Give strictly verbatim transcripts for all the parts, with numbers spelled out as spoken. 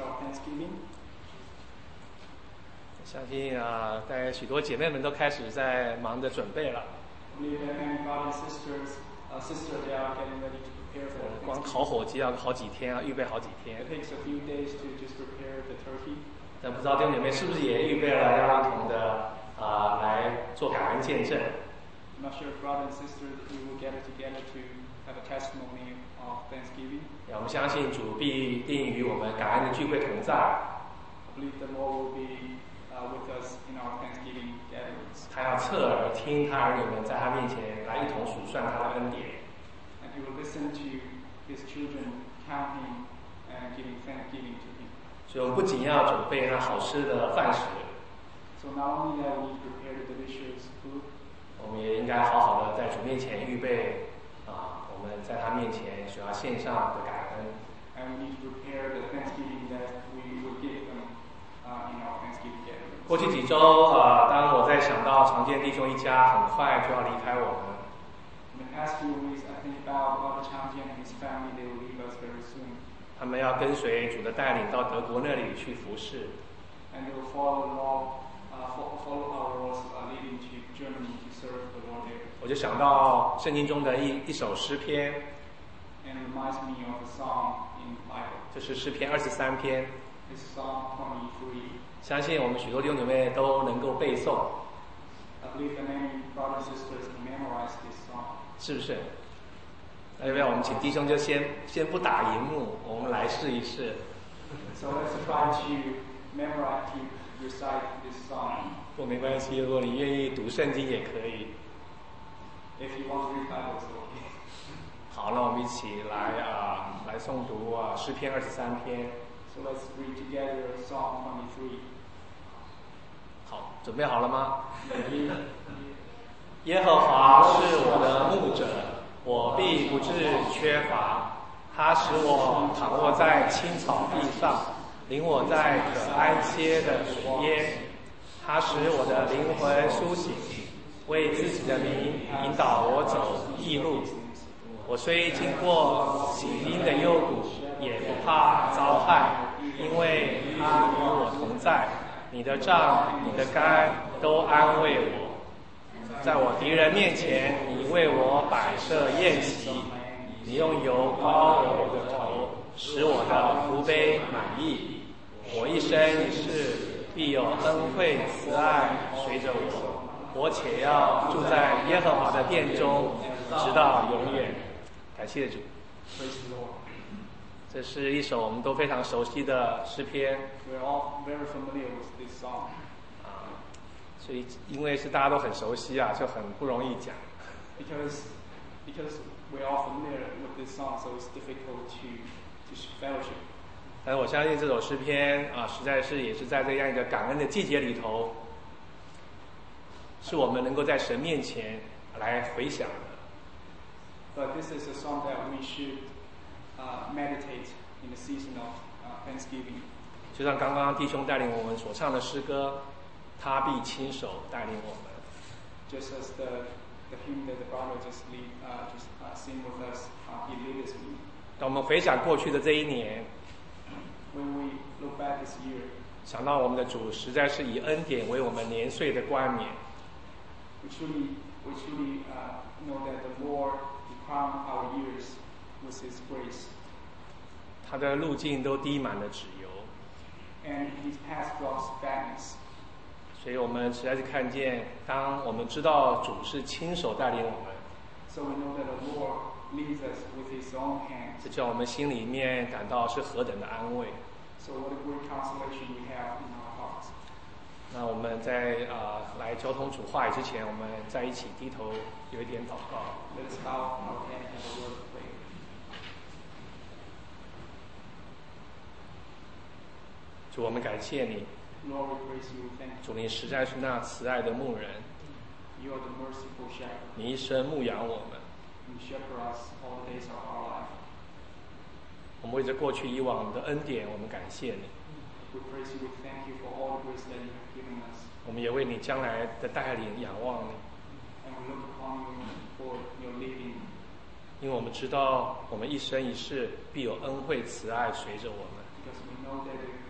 our Thanksgiving. 相信啊，大概许多姐妹们都开始在忙着准备了。 I believe that many brothers and sisters, uh, sisters, they are getting ready to prepare for 光 Thanksgiving. 烤火鸡要好几天啊，预备好几天。 It takes a few days to just prepare the turkey. 但不知道弟兄姐妹是不是也预备了要一同的啊、来做感恩见证？ I'm not sure if brothers and sisters we will gather together to have a testimony of Thanksgiving. 我们相信主必定与我们感恩的聚会同在。 I believe the Lord will be uh, with us in our Thanksgiving gatherings. 他要侧耳听他儿女们在他面前来一同数算他的恩典。 And He will listen to His children counting and giving thanksgiving to Him. 所以我们不仅要准备那好吃的饭食， So not only that we prepare the delicious food, 我们也应该好好的在主面前预备啊，我们在他面前所要献上的感恩。 and we need to prepare the thanksgiving that we will give them uh, in our Thanksgiving gatherings. 过去几周啊，当我在想到常见弟兄一家很快就要离开我们， In the past few weeks, I think about Father Changjian and his family. They will leave us very soon, 他们要跟随主的带领到德国那里去服侍。 and they will follow the law, uh, fo- follow our laws uh, leading to Germany to serve the Lord there. 我就想到圣经中的一一首诗篇， And it reminds me of a song in the Bible. 这是诗篇二十三篇， It's Psalm twenty-three. 相信我们许多弟兄姐妹都能够背诵， I believe that many brothers and sisters can memorize this song. 是不是？那要不要我们请弟兄就先先不打荧幕，我们来试一试。 So let's try to memorize, to recite this song. 不过没关系，如果你愿意读圣经也可以。 If you want to read Bible, it's okay. 好，那我们一起来啊、来诵读啊诗篇二十三篇。 So let's read together Psalm twenty-three. 好，准备好了吗？耶和华是我的牧者，我必不致缺乏。他使我躺卧在青草地上，领我在可安歇的水边。他使我的灵魂苏醒，为自己的名引导我走义路。我虽经过死荫的幽谷，也不怕遭害，因为他与我同在。你的杖、你的竿都安慰我。在我敌人面前，你为我摆设宴席，你用油膏我的头，使我的福杯满溢。我一生一世必有恩惠慈爱随着我，我且要住在耶和华的殿中，直到永远。感谢主。 Praise the Lord. 这是一首我们都非常熟悉的诗篇 We're all very familiar with this song. 啊，所以因为是大家都很熟悉啊，就很不容易讲。 Because, because we're all familiar with this song, so it's difficult to, to fellowship. 但是我相信这首诗篇啊，实在是也是在这样一个感恩的季节里头，是我们能够在神面前来回想的。 But this is a song that we should uh, meditate in the season of uh, Thanksgiving. 就像刚刚弟兄带领我们所唱的诗歌，他必亲手带领我们。 Just as the, the hymn that the brother just lead, uh, just uh, sing with us, uh, he lead us in. 当我们回想过去的这一年， When we look back this year, 想到我们的主实在是以恩典为我们年岁的冠冕， we truly, we truly uh, know that the Lord He crowned our years with His grace, 他的路径都滴满了脂油， and His path drops fatness. 所以我们实在是看见，当我们知道主是亲手带领我们， So we know that the Lord leads us with His own hands. 这叫我们心里面感到是何等的安慰。 So what a great consolation we have in our hearts. 那我们在啊、呃、来交通主话语之前，我们在一起低头有一点祷告。 Let's bow our head and the word of prayer. 主，我们感谢你， Lord, we praise you. Thank you. 主，你实在是那慈爱的牧人， You are the merciful shepherd. 你一生牧养我们。 You shepherd us all the days of our life. 我们为着过去以往的恩典，我们感谢你。 We praise you. We thank you for all the grace that you have given us. 我们也为你将来的带领仰望你， And we look upon you for your leading. 因为我们知道我们一生一世必有恩惠慈爱随着我们。 Because we know that the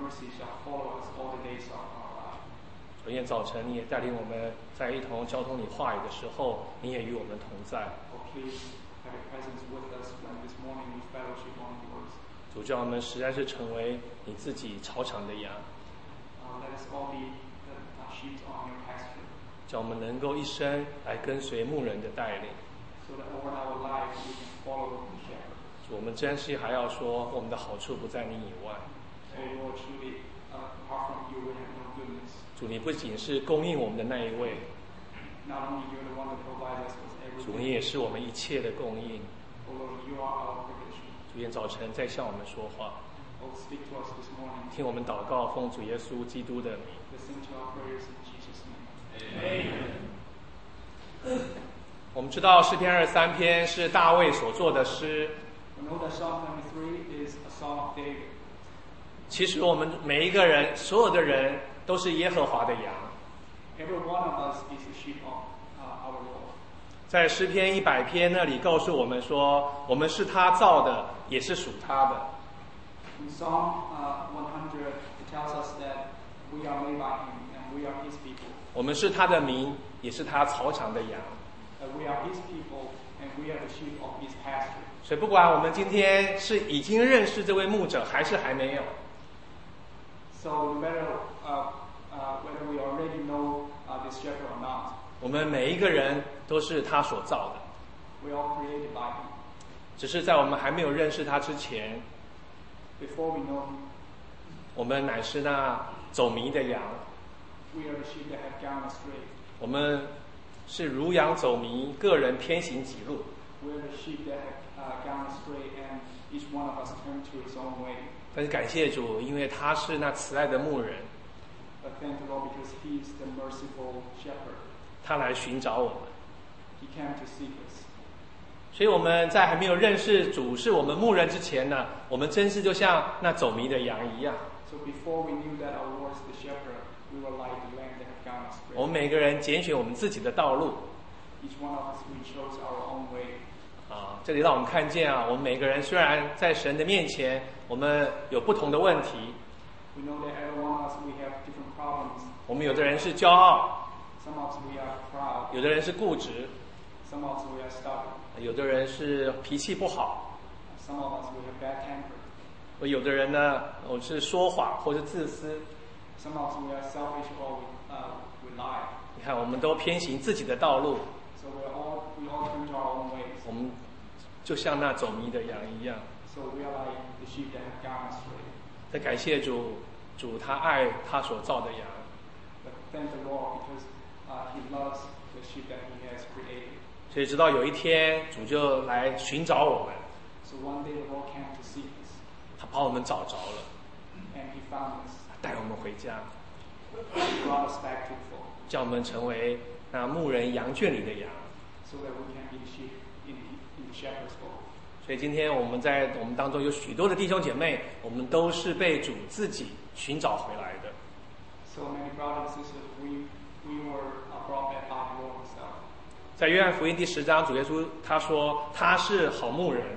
mercy shall follow us all the days of our life. 昨天早晨你也带领我们在一同交通你话语的时候，你也与我们同在。 Oh, please have your presence with us when this morning we fellowship on your words. 主叫我们实在是成为你自己草场的羊， Uh, let us all be the uh, sheep on your pasture, 叫我们能够一生来跟随牧人的带领。 so that over our life we can follow the shepherd. 主，我们珍惜还要说，我们的好处不在你以外。 Oh Lord, truly, uh, apart from you we have no goodness. 主，你不仅是供应我们的那一位， Not only you're the one that provides us with 主， everything. 你也是我们一切的供应。 Oh Lord, you are our provision. 主，愿早晨再向我们说话， Oh, speak to us this morning. 听我们祷告，奉主耶稣基督的名。 Listen to our prayers in Jesus' name. 我们知道诗篇二十三篇是大卫所作的诗， We know that Psalm twenty-three is a Psalm of David. 其实我们每一个人，所有的人都是耶和华的羊。 Every one of us is the sheep of uh, our Lord. 在诗篇一百篇那里告诉我们说，我们是他造的，也是属他的。 In Psalm uh, one hundred, it tells us that we are made by Him and we are His people. 我们是他的民，也是他草场的羊。 That we are His people and we are the sheep of His pasture. 所以不管我们今天是已经认识这位牧者，还是还没有， So no matter uh, uh, whether we already know uh, this shepherd or not, 我们每一个人都是他所造的。 we are all created by Him. 只是在我们还没有认识他之前， Before we know Him, 我们乃是那走迷的羊， we are the sheep that have gone astray. 我们是如羊走迷，个人偏行己路。 We are the sheep that have uh, gone astray and each one of us turned to his own way. 但是感谢主，因为他是那慈爱的牧人， But thank the Lord because He is the merciful shepherd. 他来寻找我们。 He came to seek us. 所以我们在还没有认识主是我们牧人之前呢，我们真是就像那走迷的羊一样。 So before we knew that our Lord is the shepherd, we were like the lamb that have gone 我 astray. 们每个人拣选我们自己的道路 Each one of us, we chose our own way. 啊。这里让我们看见啊，我们每个人虽然在神的面前，我们有不同的问题。 We know that every one of us, we have different problems. 我们有的人是骄傲， Some of us, we are proud. 有的人是固执， Some of us, we are stubborn. 有的人是脾气不好， Some of us, we have bad temper. 有的人呢，我是说谎或是自私。 Some of us, we are selfish or we, uh, we lie. 你看，我们都偏行自己的道路， So we're all, we all turn to our own ways. 我们就像那走迷的羊一样。 So we are like the sheep that have gone astray. 再感谢主，主他爱他所造的羊。 But thank the Lord because uh, He loves the sheep that He has created. 所以直到有一天，主就来寻找我们， So one day the Lord came to seek us, 他把我们找着了， and He found us. 带我们回家， He brought us back to the fold, 叫我们成为那牧人羊圈里的羊。 so that we can be the sheep in, in the shepherd's fold. 所以今天我们在我们当中有许多的弟兄姐妹，我们都是被主自己寻找回来的。 So many brothers and sisters, we we were uh, brought back by the Lord Himself. 在约翰福音第十章，主耶稣他说他是好牧人，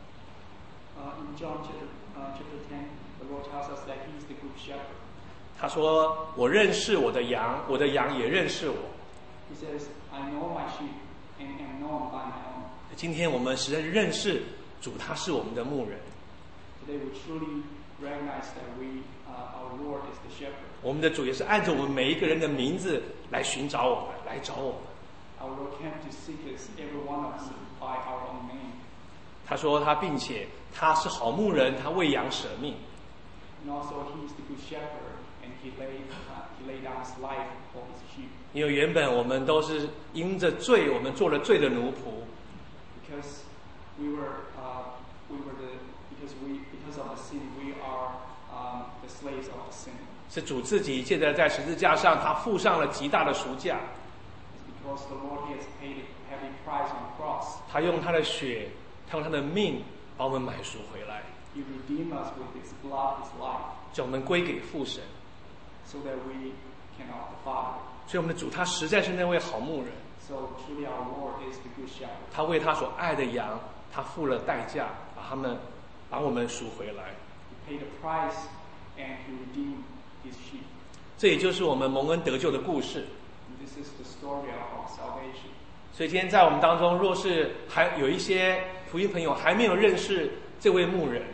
Uh, in John chapter, uh, chapter ten, the Lord tells us that He is the good shepherd. 他说我认识我的羊，我的羊也认识我。 He says, I know my sheep and am known by my own. 今天我们实在是认识主，他是我们的牧人。 Today we truly recognize that we, uh, our Lord is the shepherd. 我们的主也是按照我们每一个人的名字来寻找我们，来找我们。 Our Lord came to seek us, every one of us, by our own name. 他说他，并且他是好牧人，他为羊舍命。 And also He is the good shepherd, and He laid, uh, He laid down His life for His sheep. 因为原本我们都是因着罪，我们做了罪的奴仆。 Because we were, uh, we were the, because we, because of the sin, we are um, the slaves of the sin. 是主自己借着在十字架上，他付上了极大的赎价。 It's because the Lord He has paid a heavy price on the cross. 他用他的血，他用他的命，把我们买赎回来， He redeemed us with His blood, His life, 叫我们归给父神。 so that we can honor the Father. 所以我们的主他实在是那位好牧人， So truly our Lord is the good shepherd. 他为他所爱的羊，他付了代价，把他们把我们赎回来。 He paid the price and he redeemed his sheep. 这也就是我们蒙恩得救的故事。 And this is the story of our salvation. 所以今天在我们当中，若是还有一些福音朋友还没有认识这位牧人，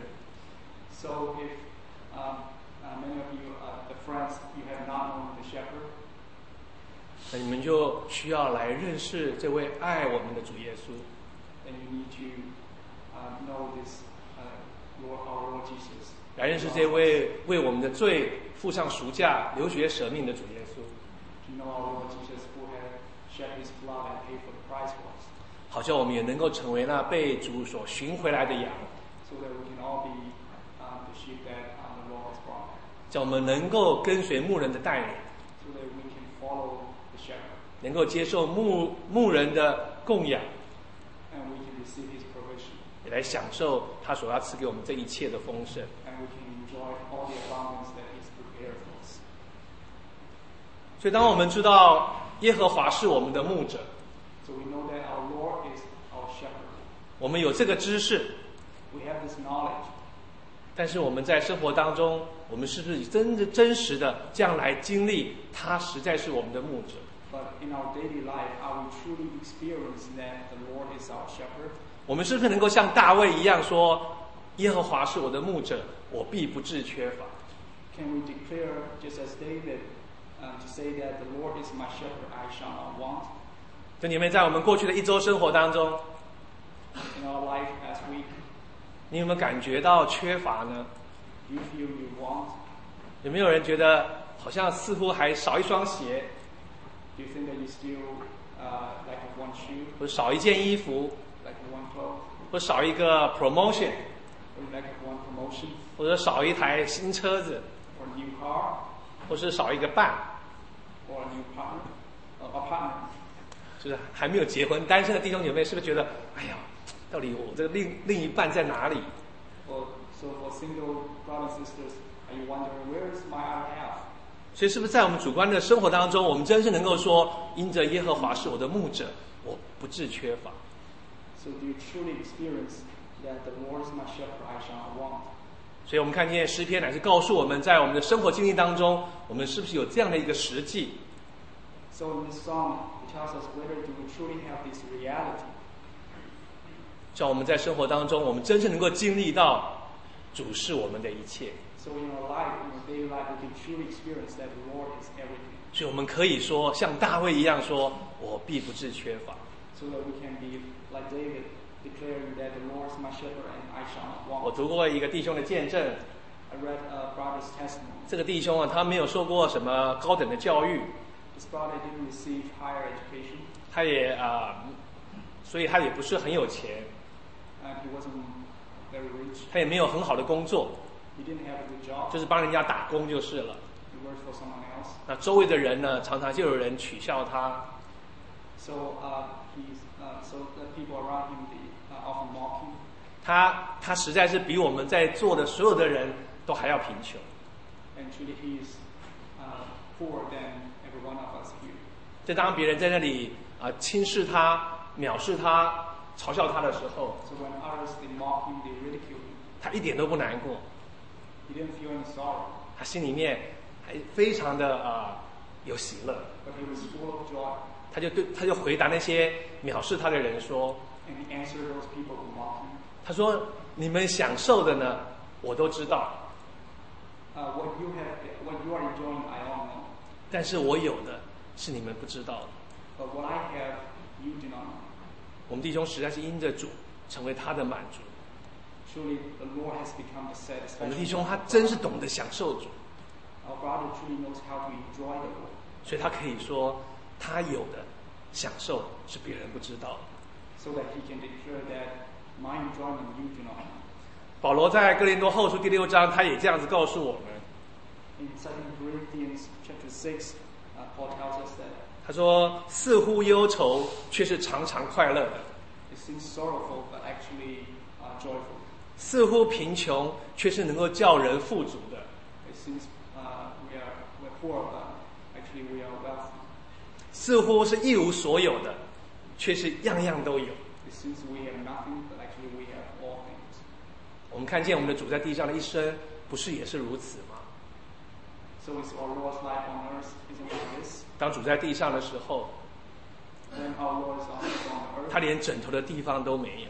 So if um, uh, many of you, uh, the friends, you have not known the shepherd, 那你们就需要来认识这位爱我们的主耶稣， then you need to uh, know this uh, Lord, our Lord Jesus. 来认识这位为我们的罪付上赎价、流血舍命的主耶稣， To know our Lord Jesus who had shed his blood and paid for the price for us, 好像我们也能够成为那被主所寻回来的羊， so that we can all be um, the sheep that um, the Lord has brought, 叫我们能够跟随牧人的带领， so that we can follow the shepherd, 能够接受牧牧人的供养， and we can receive his provision, 也来享受他所要赐给我们这一切的丰盛。 and we can enjoy all the abundance that he's prepared for us. 所以，当我们知道耶和华是我们的牧者， So we know that our Lord is our shepherd. 我们有这个知识， We have this knowledge. 但是我们在生活当中，我们是不是真的真实的这样来经历他实在是我们的牧者？ But in our daily life, are we truly experiencing that the Lord is our shepherd? 我们是不是能够像大卫一样说：“耶和华是我的牧者，我必不致缺乏。” Can we declare, just as David, um, to say that the Lord is my shepherd, I shall not want? 就你们在我们过去的一周生活当中， In our life as week, 你有没有感觉到缺乏呢？ do you feel you want? 有没有人觉得好像似乎还少一双鞋， Do you think that you still uh, like have one shoe, 或者少一件衣服， like have one clothes, 或者少一个 promotion， or you like have one promotion, 或者少一台新车子， or a new car, 或是少一个伴， or a new partner, uh, a partner? 就是还没有结婚单身的弟兄姐妹，是不是觉得，哎呀，到底我这个另另一半在哪里？ Well, so for single brothers and sisters, are you wondering where is my other half? 所以，是不是在我们主观的生活当中，我们真是能够说，因着耶和华是我的牧者，我不致缺乏？ So do you truly experience that the Lord is my shepherd, I shall not want? 所以我们看见诗篇乃是告诉我们在我们的生活经历当中，我们是不是有这样的一个实际？ So in this song, it tells us whether do we truly have this reality. 叫我们在生活当中，我们真正能够经历到主是我们的一切， So in our life, in our daily life, we can truly experience that the Lord is everything. 所以我们可以说像大卫一样说：“我必不致缺乏。” So that we can be like David, declaring that the Lord is my shepherd and I shall not 我 want. 读过一个弟兄的见证， I read a brother's testimony. 这个弟兄啊，他没有受过什么高等的教育， This brother didn't receive higher education, 他也啊、所以他也不是很有钱， and he wasn't very rich. 他也没有很好的工作， He didn't have a good job. 就是帮人家打工就是了。 He worked for someone else. 那周围的人呢，常常就有人取笑他， So uh, he's uh, so the people around him they uh, often mock him, 他他实在是比我们在座的所有的人都还要贫穷。 and truly he is uh, poorer than every one of us here. 就当别人在那里啊、轻视他、藐视他、嘲笑他的时候， So when others they mock him, they ridicule him, 他一点都不难过， he didn't feel any sorrow, 他心里面还非常的啊、有喜乐。 but he was full of joy, 他就对他就回答那些藐视他的人说 and he answered those people who mocked him. 他说你们享受的呢，我都知道， Uh, what you have, what you are enjoying, I all know, 但是我有的是你们不知道的。 but what I have, you do not know. 我们弟兄实在是因着主成为他的满足， Truly, the Lord has become the 我们弟 satisfaction. 兄他真是懂得享受主， Our brother truly knows how to enjoy the Lord, 所以他可以说他有的享受是别人不知道的。 so that he can declare that my enjoyment you do not know. 保罗在哥林多后书第六章，他也这样子告诉我们， In Second Corinthians chapter six, uh, Paul tells us that 他说似乎忧愁，却是常常快乐的； it seems sorrowful, but actually uh, joyful. 似乎贫穷，却是能够叫人富足的； It seems uh, we are we're poor, but actually we are wealthy. 似乎是一无所有的，却是样样都有。 It seems we have nothing, but actually we have all things. 我们看见我们的主在地上的一生，不是也是如此吗？ So is our Lord's life on earth isn't like this? 当主在地上的时候， When our Lord is on, on earth, 他连枕头的地方都没有。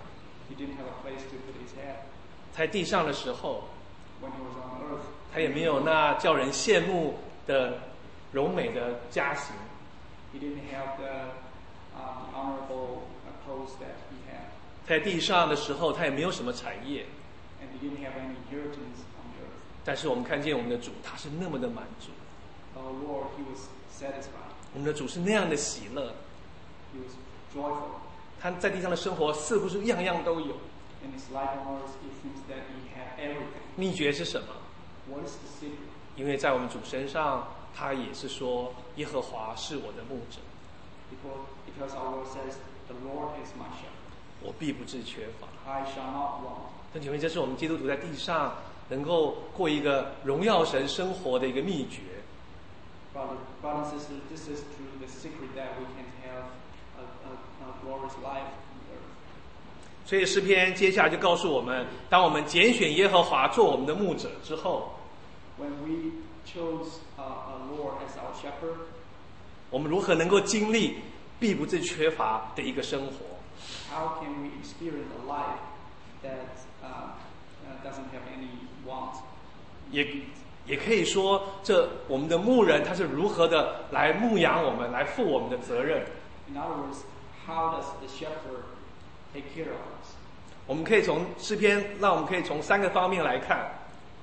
he didn't have a place to put his head. 在地上的时候， When he was on earth, 他也没有那叫人羡慕的柔美的家型。 he didn't have the um, honorable uh, pose that he had. 在地上的时候，他也没有什么产业。 And he didn't have any inheritance on the earth. 但是我们看见我们的主，他是那么的满足。 Our Lord, he was satisfied. 我们的主是那样的喜乐。 He was joyful. 他在地上的生活似乎是样样都有。 In his life on earth, it seems that he had everything. 秘诀是什么？ What is the secret? 因为在我们主身上，他也是说，耶和华是我的牧者， Because, because our Lord says, the Lord is my shepherd. 我必不致缺乏。 I shall not want. 弟兄姐妹，这是我们基督徒在地上能够过一个荣耀神生活的一个秘诀。 Brother, brothers and sisters, this is through the secret that we can have a, a, a glorious life on the earth. 所以诗篇接下来就告诉我们，当我们拣选耶和华做我们的牧者之后， When we chose uh, a Lord as our shepherd, 我们如何能够经历必不致缺乏的一个生活？ how can we experience a life that uh, uh, doesn't have any want? 也也可以说，这我们的牧人他是如何的来牧养我们，来负我们的责任。 In other words, how does the shepherd take care of us? 我们可以从诗篇，让我们可以从三个方面来看。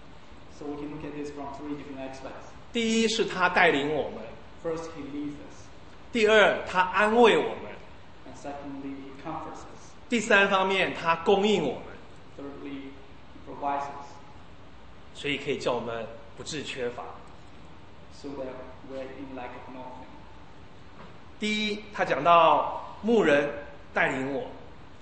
So we can look at this from three different aspects. 第一是他带领我们， First, he leads us. 第二他安慰我们， And secondly, he comforts us. 第三方面他供应我们， Thirdly, he provides us. 所以可以叫我们不致缺乏。 So that we're in lack of nothing. 第一，他讲到牧人带领我，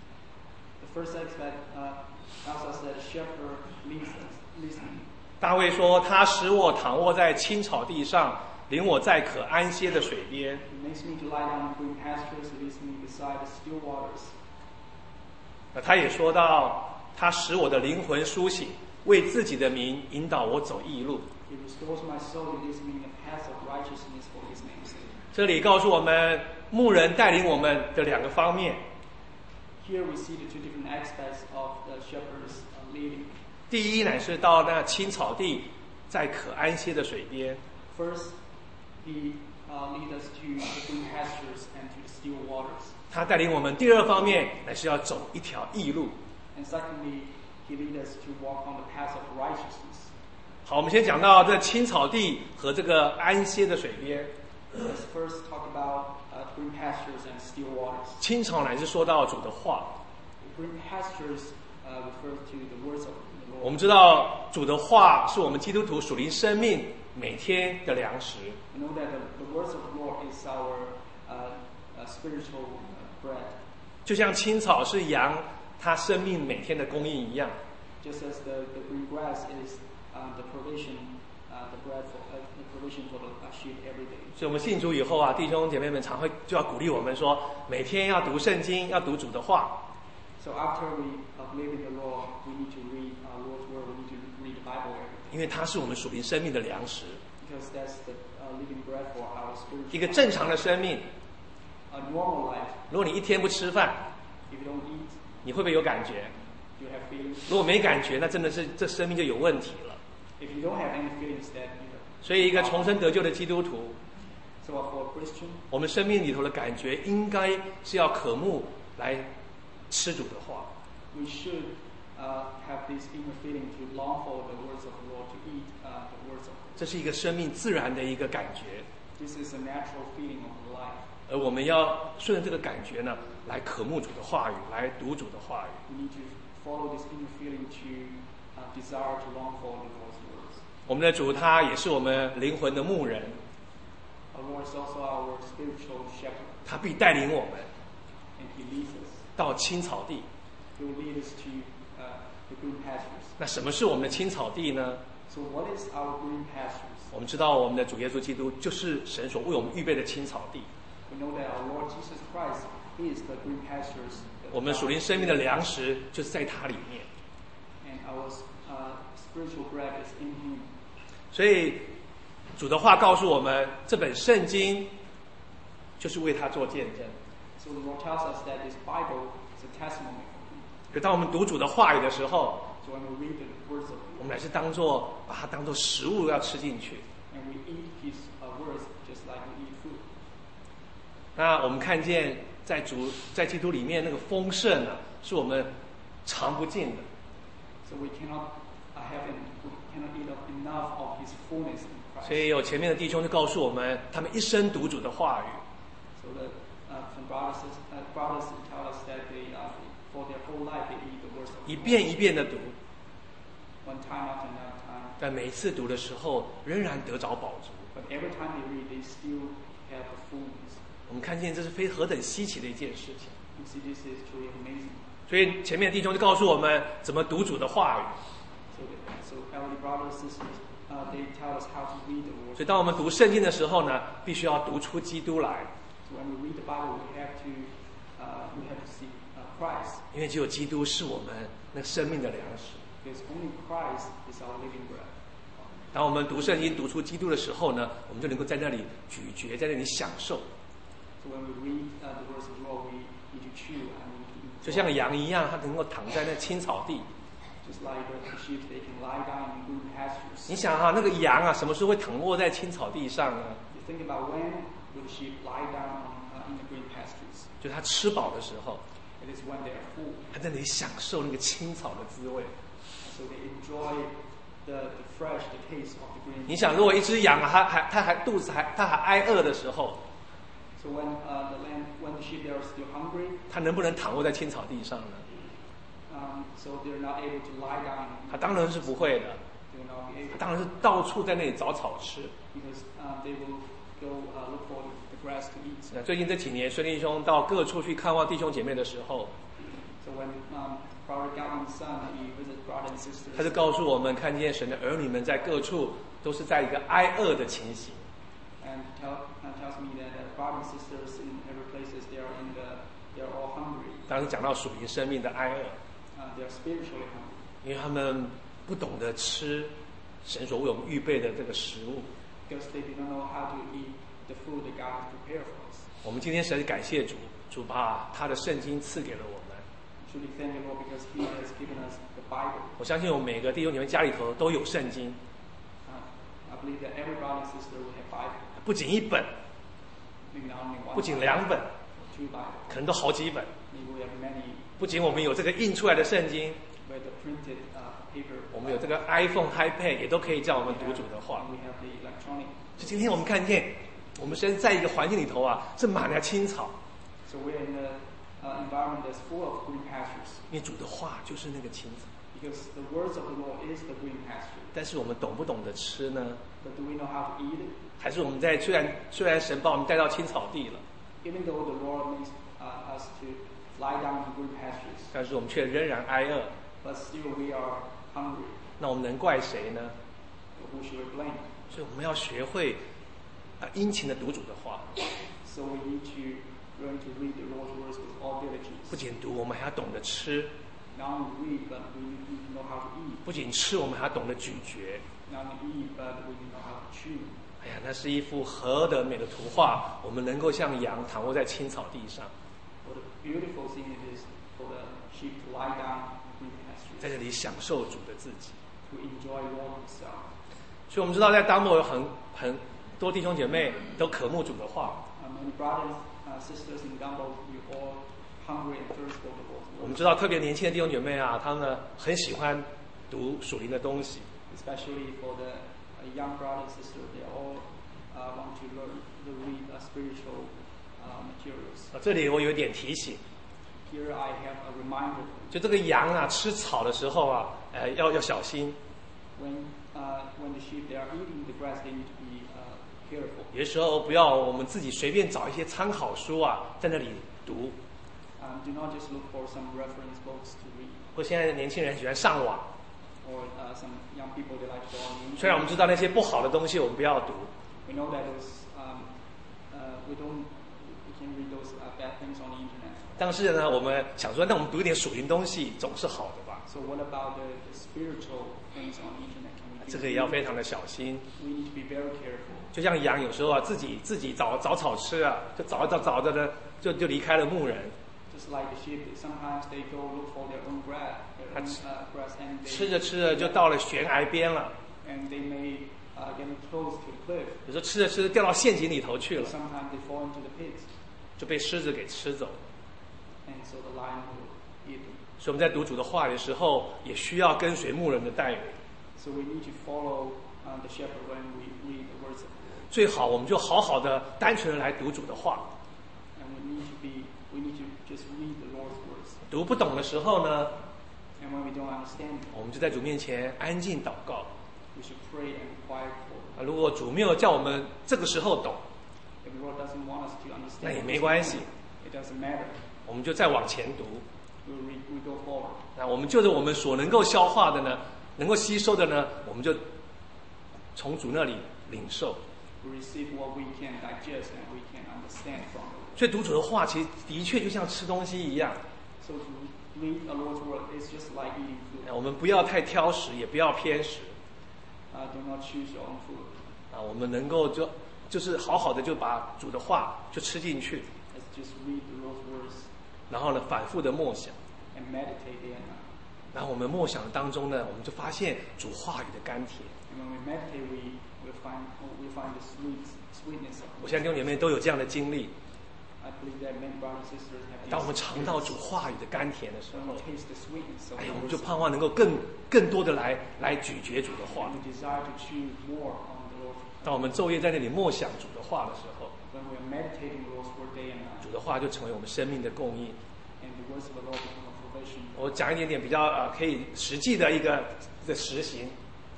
The first aspect uh, tells us that the shepherd leads us. Leads me. 大卫说：“他使我躺卧在青草地上，领我在可安歇的水边。” He makes me to lie down in green pastures. He leads me beside the still waters. 那他也说到，他使我的灵魂苏醒，为自己的名引导我走义路。 He restores my soul. He leads me in the path of righteousness for his name's sake. 这里告诉我们，牧人带领我们的两个方面。 Here we see the two different aspects of the shepherd's uh, leading. 第一乃是到那青草地，在可安歇的水边。 First, he uh, leads us to the green pastures and to the still waters. 他带领我们第二方面乃是要走一条义路。 And secondly, he leads us to walk on the path of righteousness. 好，我们先讲到这青草地和这个安歇的水边。 Let's first talk about uh, green pastures and still waters. 青草乃是说到主的话。 Green pastures uh, refer to the words of the Lord. 我们知道主的话是我们基督徒属灵生命每天的粮食。 We know that the, the words of the Lord is our uh, uh, spiritual uh, bread. 就像青草是羊它生命每天的供应一样。 Just as the, the green grass is uh, the provision, uh, the bread for uh, the provision for the uh, sheep every day. 所以我们信主以后啊，弟兄姐妹们常会就要鼓励我们说，每天要读圣经，要读主的话。 So after we uh, believe in the Lord, we need to read uh, Lord's word. We need to read the Bible every day. 因为它是我们属灵生命的粮食。 Because that's the uh, living bread for our spiritual 一个 life. 正常的生命， A normal life, 如果你一天不吃饭， if you don't eat, 你会不会有感觉？ you have feelings. 如果没感觉，那真的是这生命就有问题了。 If you don't have any feelings, then you have. 所以，一个重生得救的基督徒， So for a Christian, 我们生命里头的感觉应该是要渴慕来吃主的话。 we should uh, have this inner feeling to long for the words of the Lord, to eat uh, the words of the Lord. 这是一个生命自然的一个感觉， This is a natural feeling of life. 而我们要顺着这个感觉呢，来渴慕主的话语，来读主的话语。 We need to follow this inner feeling to uh, desire to long for the Lord's words. 我们的主他也是我们灵魂的牧人， Our Lord is also our spiritual shepherd, 他必带领我们 and He leads us. 到青草地。 He will lead us to uh, the green pastures. 那什么是我们的青草地呢？ So what is our green pastures? 我们知道我们的主耶稣基督就是神所为我们预备的青草地。 We know that our Lord Jesus Christ is the green pastures. that 我们属灵生命的粮食就是在它里面。 And our uh, spiritual bread is in Him. 所以主的话告诉我们，这本圣经就是为他做见证。 So the Lord tells us that this Bible is a testimony. 可当我们读主的话语的时候， So when we read the words of 我们乃是当做把它当做食物要吃进去。 and we eat His uh, words just like we eat food. 那我们看见在主在基督里面那个丰盛啊，是我们尝不尽的。 So we cannot uh, have en- we cannot eat up enough of His fullness in Christ. 所以有前面的弟兄就告诉我们，他们一生读主的话语， So the uh, some brothers uh, brothers tell us that they uh, for their whole life they eat the words of 一 the 遍一遍的读， Lord. One time after another time. 但每一次读的时候仍然得着饱足。 But every time they read, they still have the fullness. 我们看见这是非何等稀奇的一件事情。 You see, this is truly amazing. 所以前面的弟兄就告诉我们怎么读主的话语。 So, the, so elderly brothers sisters, uh, they tell us how to read the word. 所以当我们读圣经的时候呢，必须要读出基督来， So when we read the Bible, we have to uh, we have to see uh, Christ, 因为只有基督是我们那生命的粮食。 because only Christ is our living bread. 当我们读圣经读出基督的时候呢，我们就能够在那里咀嚼，在那里享受， So when we read uh, the words of the Lord, we need to chew and we need to 就像羊一样，它能够躺在那青草地。 just like the sheep, they can lie down in green pastures. 你想哈、啊，那个羊啊，什么时候会躺卧在青草地上呢？ You think about when will the sheep lie down uh, in the green pastures? 就它吃饱的时候， It is when they are full. 它在那里享受那个青草的滋味。 So they enjoy the, the fresh, the taste of the green. 你想，如果一只羊啊，它还它还肚子还它还挨饿的时候， So when uh, the lamb, when the sheep they are still hungry, 它能不能躺卧在青草地上呢？ um, so they're not able to lie down. 它当然是不会的， They will not be 它 able 当然是到处在那里找草吃。 because um, they will go uh, look for the grass to eat. 那最近这几年，孙弟兄到各处去看望弟兄姐妹的时候， So when um, Brother Gavin's son he visit brothers and sisters, 他就告诉我们，看见神的儿女们在各处都是在一个挨饿的情形。 and tell and tells me that uh, brothers and sisters in every places they are in the they are all hungry. 当时讲到属灵生命的挨饿， Uh, they are spiritually hungry 因为他们不懂得吃神所为我们预备的这个食物。 because they do not know how to eat the food that God has prepared for us. 我们今天实在是感谢主，主把他的圣经赐给了我们。 Truly thank the Lord because He has given us the Bible. 我相信我们每个弟兄姐妹家里头都有圣经， Uh, I believe that every brother and sister will have Bible. 不仅一本， Maybe not only one. 不仅两本， or two Bible. 可能都好几本。 Maybe we have many 不仅我们有这个印出来的圣经， with the printed uh, paper. 我们有这个 iPhone、iPad， 也都可以叫我们 We 读 have- 主的话。 We have the electronic. 所以今天我们看见，我们身在一个环境里头啊，是满了青草， So we're in the uh, environment that's full of green pastures 因为主的话就是那个青草。 because the words of the Lord is the green pasture. 但是我们懂不懂得吃呢？ But do we know how to eat it? 还是我们在虽然虽然神把我们带到青草地了， Even though the Lord makes uh, us to lie down in green pastures, 但是我们却仍然挨饿， but still we are hungry. 那我们能怪谁呢？ Who should we blame? 所以我们要学会啊、呃殷勤的读主的话， So we need to learn to read the Lord's words with all 不 diligence. 仅读，我们还要懂得吃； Not only read, but we need to know how to eat. 不仅吃，我们还要懂得咀嚼。 Not only eat, but we need to know how to chew. 哎呀，那是一幅何等美的图画！我们能够像羊躺卧在青草地上， What a beautiful thing it is for the sheep to lie down in green 在 pastures, 这里享受主的自己。 to enjoy Lord Himself. 所以我们知道，在当末有很很多弟兄姐妹都渴慕主的话。 Uh, many brothers, uh, sisters in Gumbo, we all hungry and thirst for the Lord's 我们 words. 知道，特别年轻的弟兄姐妹啊，他们呢很喜欢读属灵的东西。 Especially for the uh, young brother and sister, they all uh, want to learn to read uh, spiritual uh, materials. 啊，这里我有点提醒， Here I have a reminder. 就这个羊啊吃草的时候啊，呃，要要小心。 When uh, when the sheep they are eating the grass, they need to be uh, careful. 有的时候不要我们自己随便找一些参考书啊，在那里读。 Um, do not just look for some reference books to read, 或现在的年轻人喜欢上网， or uh, some young people they like to go on the 虽然我们 internet. 知道那些不好的东西我们不要读， We know that those um, uh, we don't we can read those uh, bad things on the internet. 但是呢，我们想说，那我们读一点属灵东西总是好的吧？ So what about the, the spiritual things on the internet? Can we 这个也要非常的小心。 We need to be very careful. 就像羊有时候啊，自己自己找找草吃啊，就找找找着呢，就就离开了牧人。 Just like the sheep, sometimes they go look for their own grass, their own uh, grass, and they 吃着吃着就到了悬崖边了， and they may uh, get close to the cliff. 有时候吃着吃着掉到陷阱里头去了， Sometimes they fall into the pit, 就被狮子给吃走。 and so the lion will eat them. 所以我们在读主的话语的时候，也需要跟随牧人的带领。 So we need to follow uh, the shepherd when we read the words of the Lord. 最好我们就好好的、单纯的来读主的话。 And we need to be, we need to just read the Lord's words. 读不懂的时候呢， And when we don't understand, 我们就在主面前安静祷告。 we should pray and be quiet for it. 啊，如果主没有叫我们这个时候懂， If the Lord doesn't want us to 那 understand, 也没关系， it doesn't matter. 我们就再往前读。 We read, we go forward. 那我们就着我们所能够消化的呢，能够吸收的呢，我们就从主那里领受。 We receive what we can digest and we can understand from the Lord. 所以读主的话，其实的确就像吃东西一样。 So to read the Lord's word is just like eating food. 啊，我们不要太挑食，也不要偏食。 Uh, do not choose your own food. 啊，我们能够就就是好好的就把主的话就吃进去， Let's just read the Lord's words 然后呢反复的默想。 and meditate day and night. 然后我们默想当中呢，我们就发现主话语的甘甜。 And when we meditate, we we find we find the sweet sweetness of 我 it. 相信弟兄姐妹都有这样的经历。 I believe that many brothers and sisters have 当我们 this 尝到主 experience. 话语的甘甜的时 When 候 we，taste the sweetness of 哎呀， the 我们 Lord's 就 word, 盼望能够更更多的来来咀嚼主的话 and。we desire to chew more on the Lord. 当我们昼夜在那里默想主的话的时候， When we are meditating the Lord's word day and night, 主的话就成为我们生命的供应。 and the words of the Lord become a provision. 我讲一点点比较呃可以实际的一个的实行。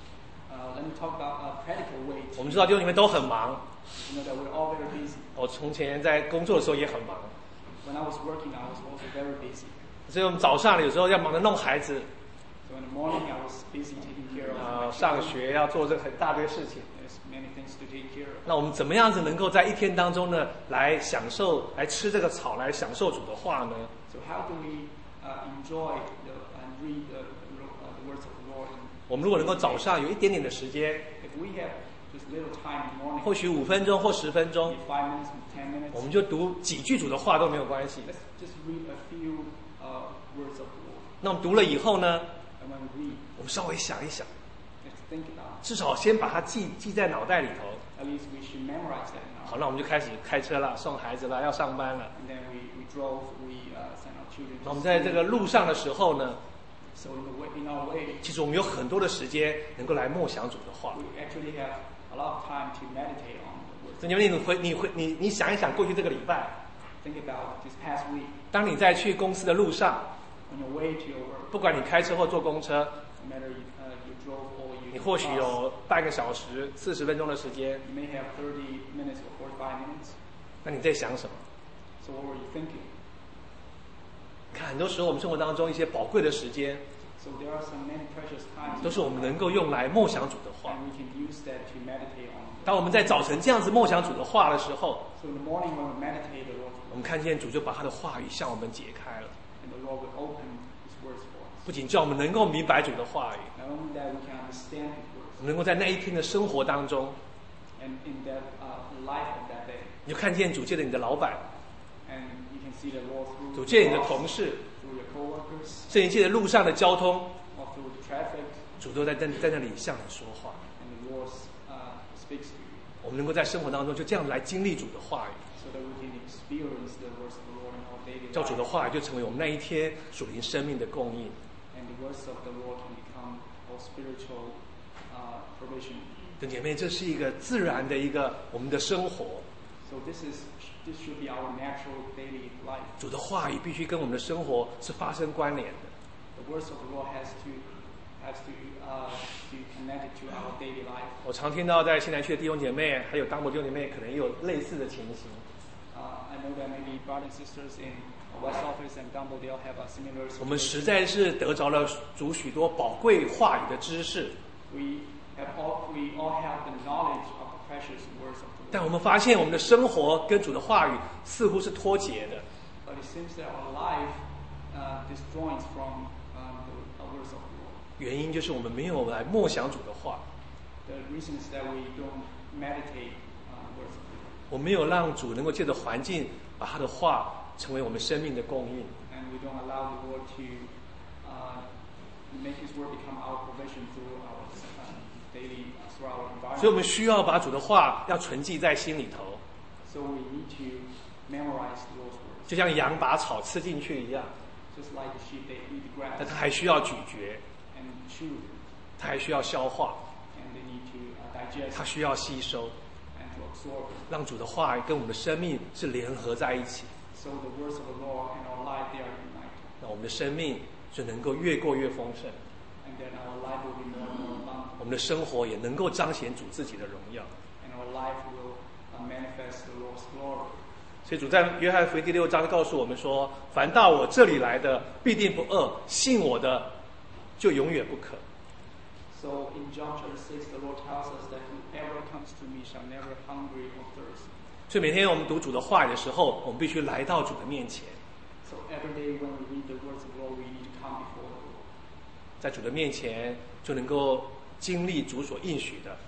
Uh, let me talk about a practical way. 我 To, 们知道弟兄姐妹都很忙， you know that we're all very busy. 我从前在工作的时候也很忙， When I was working, I was also very busy. 所以我们早上有时候要忙着弄孩子， So in the morning, I was busy taking care of 呃， my 上 children. 学要做这个很大的事情。 There's many things to take care of. 那我们怎么样子能够在一天当中呢，来享受、来吃这个草，来享受主的话呢？ So how do we uh, enjoy the, and read the, the, uh, the words of the Lord? And 我们如果能够早上有一点点的时间， if we have just little time in the morning, 或许五分钟或十分钟， maybe five minutes, ten minutes, 我们就读几句主的话都没有关系。 let's just read a few uh, words of the Lord. 那我们读了以后呢， And when we read, 我们稍微想一想， let's think about it. 至少先把它记记在脑袋里头。 At least we should memorize that now. 好，那我们就开始开车了，送孩子了，要上班了。 And then we, we drove, we uh, sent our children 那我 to 们在这 school. 个路上的时候呢， So in, the way, in our way, 其实我们有很多的时间能够来默想主的话。 we actually have a lot of time to meditate on the words. 所以你们你回你回你你想一想，过去这个礼拜， Think about this past week, 当你在去公司的路上， on your way to your work, 不管你开车或坐公车， no matter you, uh, you drove or you 你 took 或许 bus, 有半个小时、四十分钟的时间， you may have thirty minutes or forty-five minutes. 那你在想什么？ So what were you thinking? 看，很多时候我们生活当中一些宝贵的时间， So there are some many precious times 都是我们能够用来默想主的话。 and we can use that to meditate on. 当我们在早晨这样子默想主的话的时候， So in the morning when we meditate the Lord's 我 word, 们看见主就把他的话语向我们解开了， and the Lord will open His words for us. 不仅叫我们能够明白主的话语， Not only that, we can understand His 我 words, 们能够在那一天的生活当中， and in that uh, life of that day, 你就看见主借着你的老板， and you can see the Lord through 主借你的 your boss, 同事， through your coworkers, 甚至借着路上的交通， or through the traffic, 主都在在在那里向你说话。 and the Lord uh, speaks to you, 我们能够在生活当中就这样来经历主的话语， so that we can experience the words of the Lord in our daily 叫主的 life, 话语就成为我们那一天属灵生命的供应。 and the words of the Lord can become our spiritual uh, provision. 弟兄姐妹，这是一个自然的一个我们的生活。 So this is this should be our natural daily life. 主的话语必须跟我们的生活是发生关联的。 The words of the Lord has to has to uh, to connect it to our daily life. 我常听到在新南区的弟兄姐妹，还有当国弟兄姐妹，可能也有类似的情形。 Uh, I know that maybe brothers and sisters in West Office and Dumbledale have a similar 我们实 situation. 在是得着了主许多宝贵话语的知识， We have all we all have the knowledge of the precious words of the 但 Lord. 我们发现我们的生活跟主的话语似乎是脱节的。 But it seems that our life uh, disjoins from um, the, the words of the Lord. 原因就是我们没有来默想主的话， The reason is that we don't meditate on the words of God. 我没有让主能够借着环境把他的话成为我们生命的供应。 And we don't allow the Lord to uh, make His word become our provision through our uh, daily, through our environment. 所以我们需要把主的话要存记在心里头。 So we need to memorize the Lord's words. 就像羊把草吃进去一样， Just like the sheep, they eat the 但 grass 它还需要咀嚼， and chew, 它还需要消化， and they need to uh, digest 它需要吸收， and to absorb. 让主的话跟我们的生命是联合在一起。 So the words of the Lord and our life, they are united. 那我们的生命就能够越过越丰盛， And then our life will be more and more abundant. 我们的生活也能够彰显主自己的荣耀。 And our life will uh, manifest the Lord's glory. 所以主在约翰福音第六章告诉我们说：“凡到我这里来的，必定不饿；信我的，就永远不渴。” So in John chapter six, the Lord tells us that whoever comes to me shall never hungry or thirst. 所以每天我们读主的话语的时候，我们必须来到主的面前， So every day when we read the words of the Lord, we need to come before the Lord. 在主的面前就能够经历主所应许的。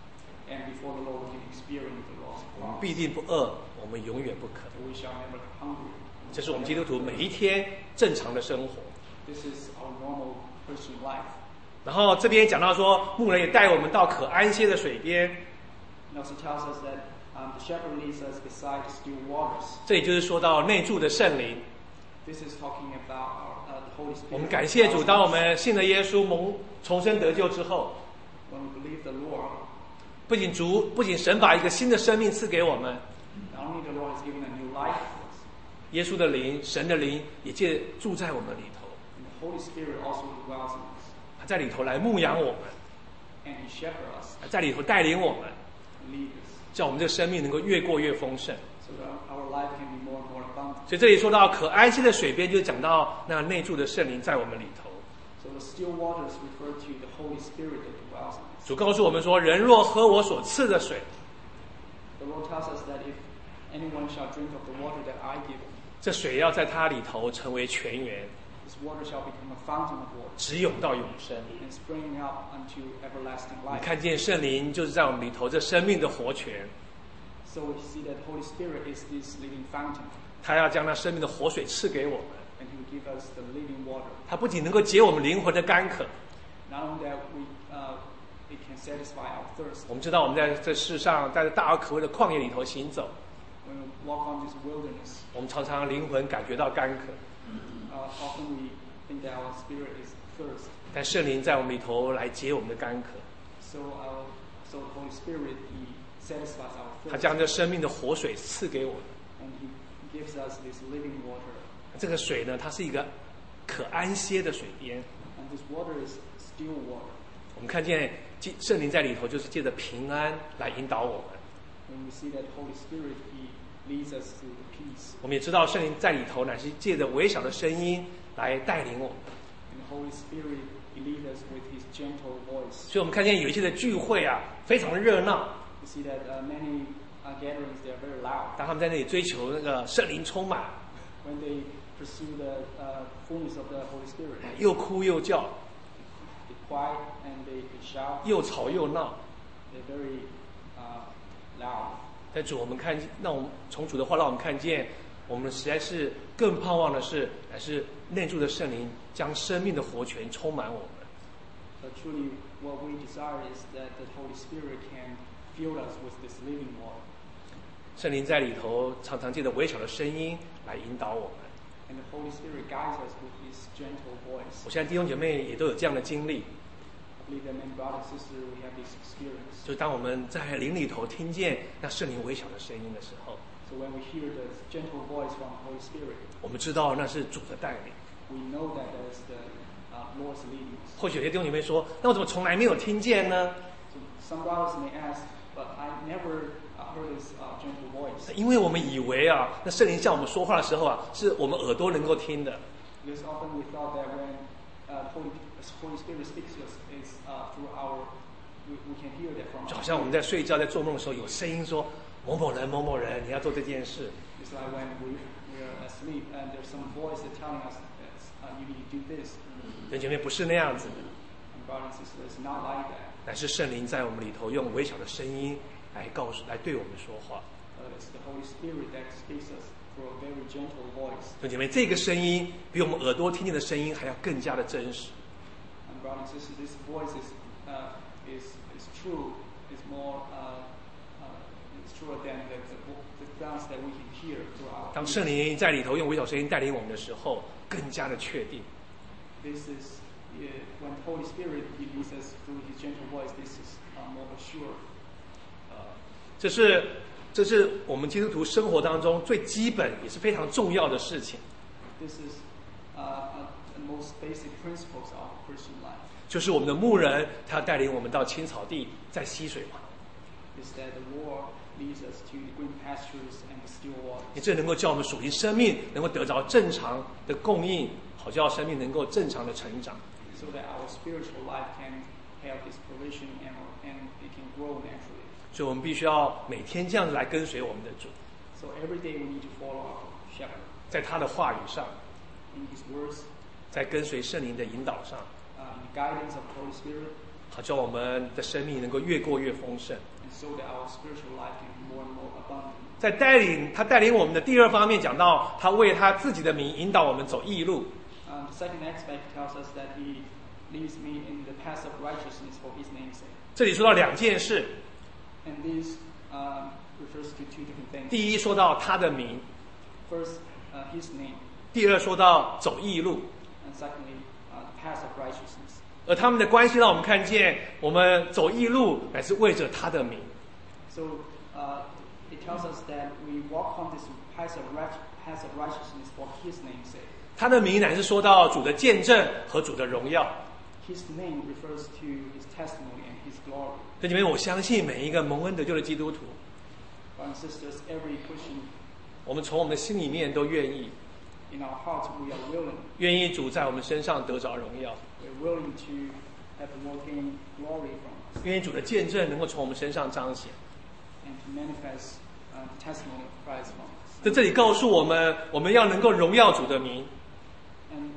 And before the Lord, we can experience the Lord's 我们 promise. 必定不饿，我们永远不渴。 We shall never hungry. 这是我们基督徒每一天正常的生活。 This is our normal Christian life. 然后这边讲到说，牧人也带我们到可安歇的水边， It also tells us that um, the shepherd leads us beside still waters. 这里就是说到内住的圣灵。 This is talking about our, uh, the Holy Spirit. 我们感谢主，当我们信了耶稣，蒙重生得救之后， When we believe the Lord, 不仅主，不仅神把一个新的生命赐给我们， not only the Lord has given a new life to us, 耶稣的灵、神的灵也借住在我们里头， and the Holy Spirit also dwells in us. 他在里头来牧养我们， And He shepherds us, 在里头带领我们， leads us, 叫我们这个生命能够越过越丰盛。 so that our life can be more and more abundant. 所以这里说到可安息的水边，就讲到那内住的圣灵在我们里头。 So the still waters refer to the Holy Spirit that dwells in us. 主告诉我们说，人若喝我所赐的水， The Lord tells us that if anyone shall drink of the water that I give, 这水要在它里头成为泉源， this water shall become a fountain of water, 直涌到永生。 and springing up unto everlasting 你 life. 看见圣灵就是在我们里头这生命的活泉， So we see that the Holy Spirit is this living fountain, 他要将那生命的活水赐给我们。 and He will give us the living water. 他不仅能够解我们灵魂的干渴， Not only that we, uh, it can satisfy our thirst. 我们知道我们在这世上，在这大而可畏的旷野里头行走， When we walk on this wilderness, 我们常常灵魂感觉到干渴， uh, often we think that our spirit is thirst. 但圣灵在我们里头来解我们的干渴， So our, so the Holy Spirit, He satisfies our 他 thirst, 将这生命的活水赐给我们。 and He gives us this living water. 这个水呢，它是一个可安歇的水边。 And this water is still water. 我们看见圣灵在里头，就是借着平安来引导我们。 When we see that Holy Spirit, He leads us through the peace. 我们也知道圣灵在里头乃是借着微小的声音来带领我们。 And the Holy Spirit, He leads us with His gentle voice. 所以我们看见有一些的聚会啊，非常的热闹。 We see that uh, many uh, gatherings, they are very loud. 当他们在那里追求那个圣灵充满， When they pursue the uh, fullness of the Holy Spirit, 又哭又叫， they cry and they, they shout. 又吵又闹。 They're very uh, loud. 但主，我们看，让我们从主的话让我们看见，我们实在是更盼望的是，乃是内住的圣灵将生命的活泉充满我们。 But truly, what we desire is that the Holy Spirit can fill us with this living water. 圣灵在里头常常借着微小的声音来引导我们。 And the Holy Spirit guides us with His gentle voice. 我相信弟兄姐妹也都有这样的经历， I believe that many brothers and sisters, we have this experience. 就当我们在灵里头听见那圣灵微小的声音的时候， So when we hear the gentle voice from the Holy Spirit, 我们知道那是主的带领。 we know that that is the uh, Lord's leading us. 或许有些弟兄姐妹说，那我怎么从来没有听见呢？ So some brothers may ask, but I never uh, heard His uh, gentle voice. 因为我们以为啊，那圣灵向我们说话的时候啊，是我们耳朵能够听的。 Because often we thought that when uh, Holy, the Holy Spirit speaks to us, is uh, through our, we, we can hear that from 就 our 好像我们在睡觉、在做梦的时候，有声音说某某人、某某人，你要做这件事。 It's like when we, we are asleep and there's some voice that telling us that uh, you need to do this. 弟兄姐妹不是那样子的。 And brothers and sisters, it's not like that. 乃是圣灵在我们里头用微小的声音来告诉、来对我们说话。 Uh, it's the Holy Spirit that speaks us through a very gentle voice. 弟兄姐妹，这个声音比我们耳朵听见的声音还要更加的真实。 And brothers and sisters, this voice is uh, is is true. It's more uh, uh, it's truer than the, the the sounds that we can hear through our. 当圣灵在里头用微小声音带领我们的时候，更加的确定。 This is uh, when the Holy Spirit leads us through His gentle voice. This is uh, more assured. 这是这是我们基督徒生活当中最基本也是非常重要的事情。 This is uh, uh, the most basic principles of Christian life. 就是我们的牧人，他带领我们到青草地，在溪水旁。 Is that the Lord leads us to the green pastures and the still waters. 你这能够叫我们属灵生命能够得着正常的供应，好叫生命能够正常的成长。 So that our spiritual life can have this provision and and it can grow naturally. 所以我们必须要每天这样子来跟随我们的主。 So every day we need to follow our shepherd. 在他的话语上， In His words, 在跟随圣灵的引导上， uh, in the guidance of the Holy Spirit, 好叫我们的生命能够越过越丰盛。 and so that our spiritual life can be more and more abundant. 在带领他带领我们的第二方面，讲到他为他自己的名引导我们走义路。 Um, the second aspect tells us that He leads me in the path of righteousness for His name's sake. 这里说到两件事， And this um, refers to two different things. 第一说到他的名， First, uh, His name, 第二说到走义路。 and secondly, uh, the path of righteousness. 而他们的关系让我们看见，我们走义路乃是为着他的名。 So uh, it tells us that we walk on this path of, right, path of righteousness for His name's sake. 他的名乃是说到主的见证和主的荣耀。 His name refers to His testimony and His glory. 弟兄们，我相信每一个蒙恩得救的基督徒， Brothers and sisters, every Christian, 我们从我们的心里面都愿意， in our hearts, we are willing. 愿意主在我们身上得着荣耀， We're willing to have the Lord gain glory from us 愿意主的见证能够从我们身上彰显。 and to manifest uh, the testimony of Christ from us. 在这里告诉我们，我们要能够荣耀主的名， And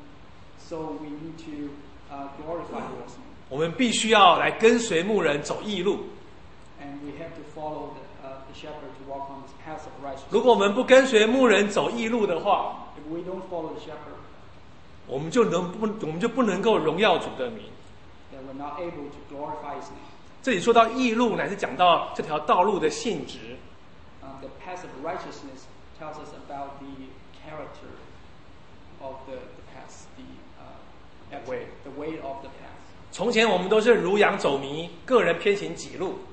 so we need to uh, glorify the Lord's name. 我们必须要来跟随牧人走义路。 And we have to follow the, uh, the shepherd to walk on this path of righteousness. 如果我们不跟随牧人走义路的话， If we don't follow the shepherd, 我们就能不我们就不能够荣耀主的名。 then we're not able to glorify His name. 这里说到义路，乃是讲到这条道路的性质。 Um, the path of righteousness tells us about the character of the, the path, the, uh, The way. the way of the path. 从前我们都是如羊走迷，个人偏行己路。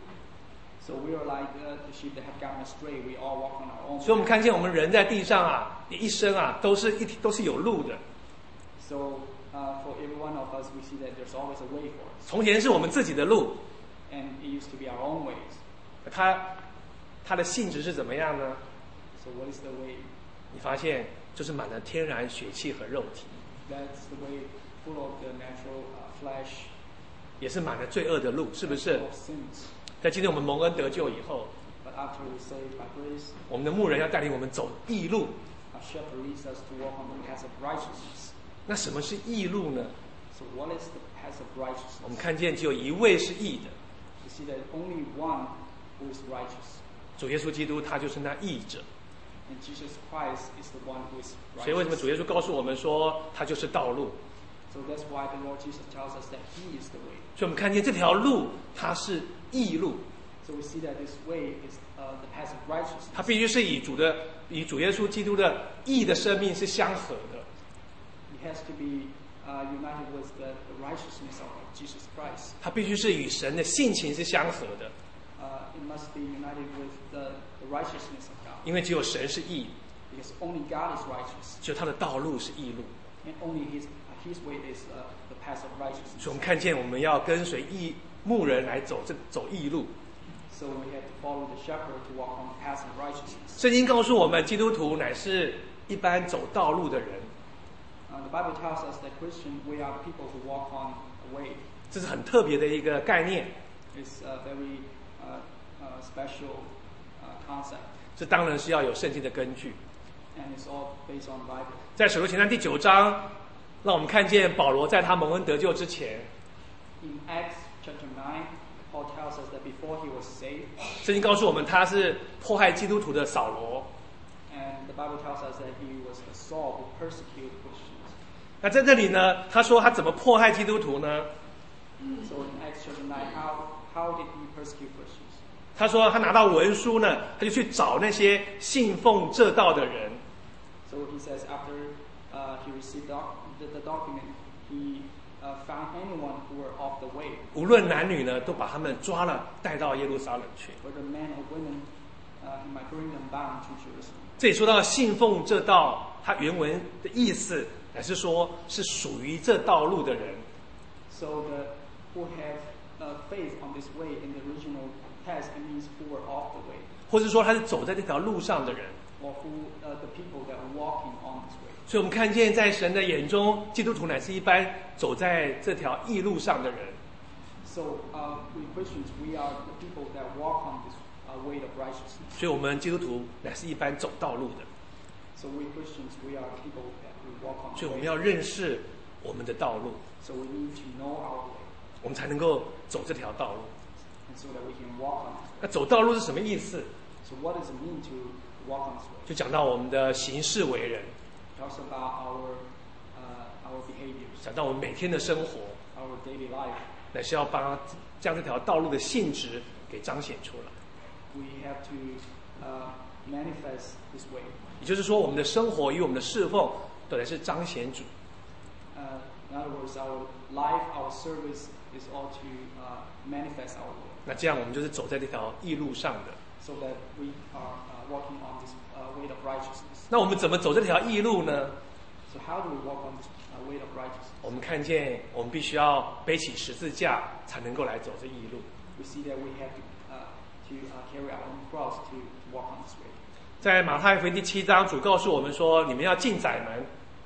So we are like uh, the sheep that have gotten astray. We all walk on our own 所以我们 way. 看见我们人在地上啊，一生啊都是一都是有路的。 So uh, for every one of us, we see that there's always a way for us. 从前是我们自己的路， And it used to be our own ways. 它它的性质是怎么样呢？ So what is the way? 你发现就是满了天然血气和肉体， That's the way full of the natural uh, flesh, 也是满了罪恶的路，是不 full 是？ of sins. 在今天我们蒙恩得救以后， But after we're saved by grace, 我们的牧人要带领我们走义路。 our shepherd leads us to walk on the path of righteousness. 那什么是义路呢？ So what is the path of 我们 righteousness? 看见只有一位是义的， We see that only one who is righteous. 主耶稣基督，他就是那义者。 And Jesus Christ is the one who is 所以为什么 righteous. 主耶稣告诉我们说，他就是道路？ So that's why the Lord Jesus tells us that He is the way. 所以我们看见这条路，它是义路， So we see that this way is uh, the path of righteousness. 它必须是以主的、以主耶稣基督的义的生命是相合的。 It has to be uh, united with the, the righteousness of Jesus Christ. 它必须是与神的性情是相合的， Uh, it must be united with the, the righteousness of God. 因为只有神是义， Because only God is righteous. 只有他的道路是义路。 And only His, His way is uh, the path of righteousness. 所以我们看见我们要跟随义牧人来走这走义路。 So we have to follow the shepherd to walk on the path of righteousness. 圣经告诉我们，基督徒乃是一般走道路的人， Uh, the Bible tells us that Christian, we are people who walk on a way. 这是很特别的一个概念。 It's a very uh, uh, special uh, concept. 这当然是要有圣经的根据。 And it's all based on the Bible. 在使徒行传第九章，让我们看见保罗在他蒙恩得救之前， in Acts chapter nine, Paul tells us that before he was saved, 圣经告诉我们他是迫害基督徒的扫罗。 and the Bible tells us that he was a Saul who persecuted Christians. 那在这里呢，他说他怎么迫害基督徒呢？ So in Acts chapter nine, how how did he persecute Christians? 他说他拿到文书呢，他就去找那些信奉这道的人。 So he says after uh, he received doc- the, the document, he uh, found anyone who were off the way, 无论男女呢，都把他们抓了，带到耶路撒冷去。 whether men or women, uh, he might bring them bound to Jerusalem. 这里说到信奉这道，它原文的意思乃是说是属于这道路的人。 So the who have uh, faith on this way in the original text, it means who were off the way, 或是说他是走在这条路上的人。 or who uh, the people that are walking on this way. 所以我们看见在神的眼中，基督徒乃是一般走在这条义路上的人。 So uh, we Christians, we are the people that walk on this uh, way of righteousness. 所以我们基督徒乃是一般走道路的。 So we Christians, we are people that we walk on 所以 the 我们 way. 要认识我们的道路， So we need to know our way, 我们才能够走这条道路。 and so that we can walk on it. 那走道路是什么意思？ So what does it mean to walk on this way? 就讲到我们的行事为人， It talks about our uh, our behaviors, 讲到我们每天的生活， our daily life. 乃是要帮将这条道路的性质给彰显出来。 We have to uh, manifest this way. 也就是说，我们的生活与我们的侍奉，都乃是彰显主。 Uh, in other words, our life, our service is all to uh, manifest our Lord, 那这样我们就是走在这条义路上的。 so that we are uh, walking on this uh, way of righteousness. 那我们怎么走这条义路呢？ So how do we walk on this uh, way of righteousness? 我们看见，我们必须要背起十字架，才能够来走这义路。 We see that we have to uh, to uh, carry our own cross to, to walk on this way. 在马太福音第七章，主告诉我们说：“你们要进窄门。”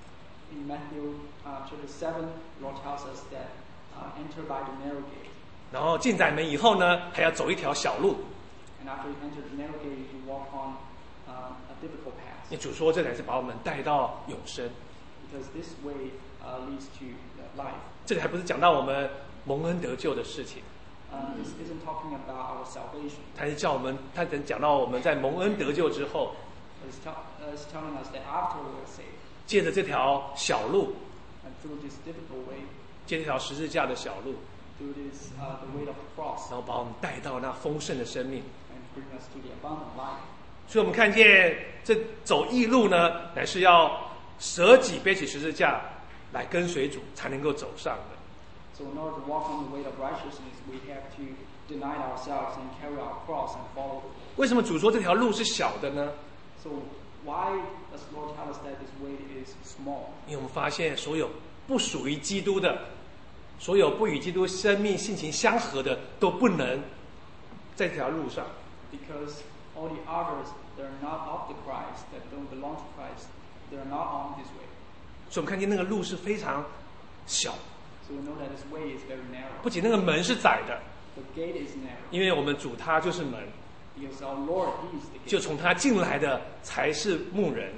In Matthew uh, chapter seven, the Lord tells us that uh, enter by the narrow gate, 然后进窄门以后呢，还要走一条小路。 and after you enter the narrow gate, you walk on uh, a difficult path, 那主说，这乃是把我们带到永生。 because this way uh, leads to uh, life. 这里还不是讲到我们蒙恩得救的事情， Uh, this isn't talking about our salvation. 他是叫我们，他等讲到我们在蒙恩得救之后， It's, tell, uh, it's telling us that after we're saved, 借着这条小路， and through this difficult way, 借这条十字架的小路， through this uh, the way of the cross, 然后把我们带到那丰盛的生命。 and bring us to the abundant life. 所以我们看见这走义路呢，乃是要舍己背起十字架来跟随主，才能够走上的。 So in order to walk on the way of righteousness, we have to deny ourselves and carry our cross and follow the Lord. 为什么主说这条路是小的呢？ So why does the Lord tell us that this way is small? 因为我们发现所有不属于基督的，所有不与基督生命性情相合的，都不能在这条路上。 Because all the others that are not of the Christ, that don't belong to Christ, they are not on this way. 所以我们看见那个路是非常小， So we know that this way is very narrow. 不仅那个门是窄的， The gate is narrow. 因为我们主他就是门， Because our Lord is the 就 gate. 从他进来的才是牧人。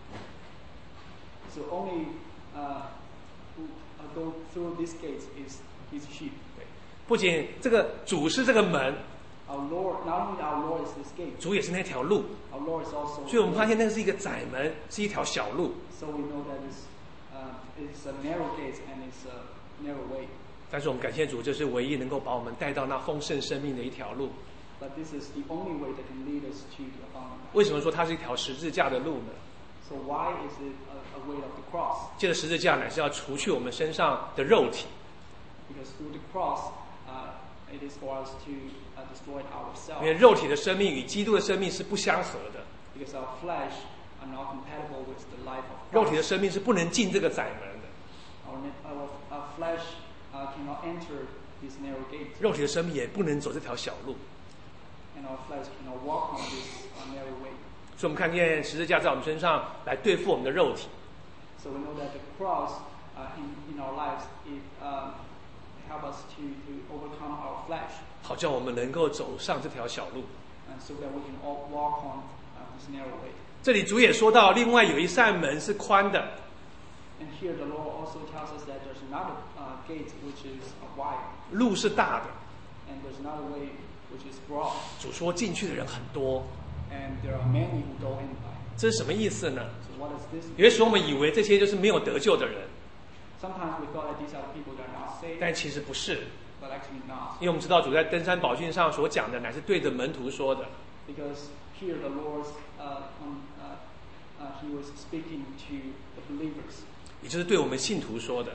So only uh, who uh, go through this gate is his sheep. 不仅这个主是这个门， Our Lord, not only our Lord is this gate, 主也是那条路。 our Lord is also. 所以我们发现那个是一个窄门，是一条小路。 So we know that it's, uh, it's a narrow gate and it's a narrow way. 但是我们感谢主，这是唯一能够把我们带到那丰盛生命的一条路。 But this is the only way that can lead us to the abundant life. 为什么说它是一条十字架的路呢？ So why is it a, a way of the cross? 借着十字架乃是要除去我们身上的肉体， Because through the cross, uh, it is for us to uh, destroy 因为 ourselves. 肉体的生命与基督的生命是不相合的， Because our flesh are not compatible with the life of 肉体的 Christ. 生命是不能进这个窄门的， Our, ne- our, our flesh uh, cannot enter this narrow gate, 肉体的生命也不能走这条小路。 and our flesh cannot walk on this uh, narrow way. 所以我们看见十字架在我们身上来对付我们的肉体， So we know that the cross uh, in, in our lives it um, help us to, to overcome our flesh, 好叫我们能够走上这条小路。 and so that we can all walk on uh, this narrow way. 这里主也说到，另外有一扇门是宽的， And here the Lord also tells us that there's another uh, gate which is uh, wide, 路是大的， and there's another way which is broad, 主说进去的人很多， and there are many who go in by. 这是什么意思呢？ So what does this mean? 有些时候我们以为这些就是没有得救的人， Sometimes we thought that these are the people that are not saved, 但其实不是， but actually not. 因为我们知道主在登山宝训上所讲的乃是对着门徒说的， Because here the Lord, uh, um, uh, uh, He was speaking to the believers. 也就是对我们信徒说的。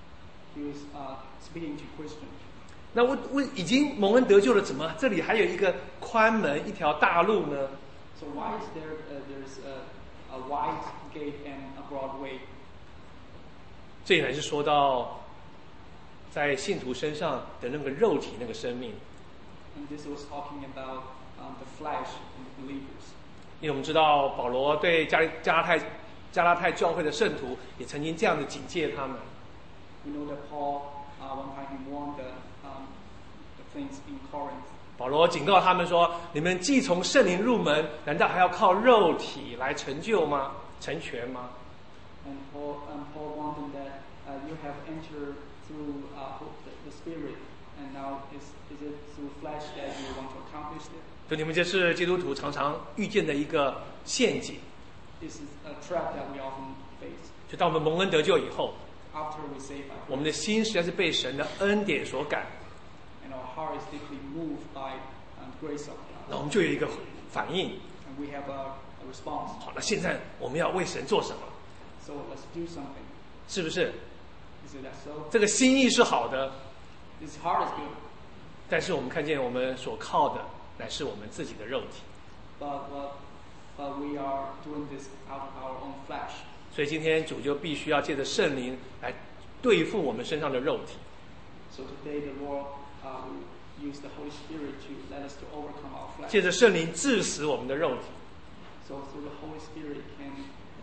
He was uh, speaking to Christians. 那我我已经蒙恩得救了，怎么这里还有一个宽门一条大路呢？ So why is there uh, there's a, a wide gate and a broad way? 这里乃是说到在信徒身上的那个肉体那个生命， And this was talking about um, the flesh and the believers. 因为我们知道保罗对加加拉太加拉太教会的圣徒也曾经这样的警戒他们。 We know that Paul uh, one time he warned the, um, the things in Corinth. 保罗警告他们说：“你们既从圣灵入门，难道还要靠肉体来成就吗？成全吗？” And Paul, um, Paul warned them that uh, you have entered through uh, the, the Spirit, and now is, is it through flesh that you want to accomplish it? 就你们这是基督徒常常遇见的一个陷阱。 This is a trap that we often face. 就当我们蒙恩得救以后， After we save our 我们的心实在是被神的恩典所感， and our heart is deeply moved by um, grace of 那 God, 我们就有一个反应。 and we have a, a response. 好，那现在我们要为神做什么？ So let's do something. 是不是？ Is it that so? 这个心意是好的， This heart is good, 但是我们看见我们所靠的乃是我们自己的肉体。 but, but, but we are doing this out of our own flesh. 所以今天主就必须要借着圣灵来对付我们身上的肉体。 So today the Lord uh, will use the Holy Spirit to let us to overcome our flesh. 借着圣灵治死我们的肉体， So through the Holy Spirit can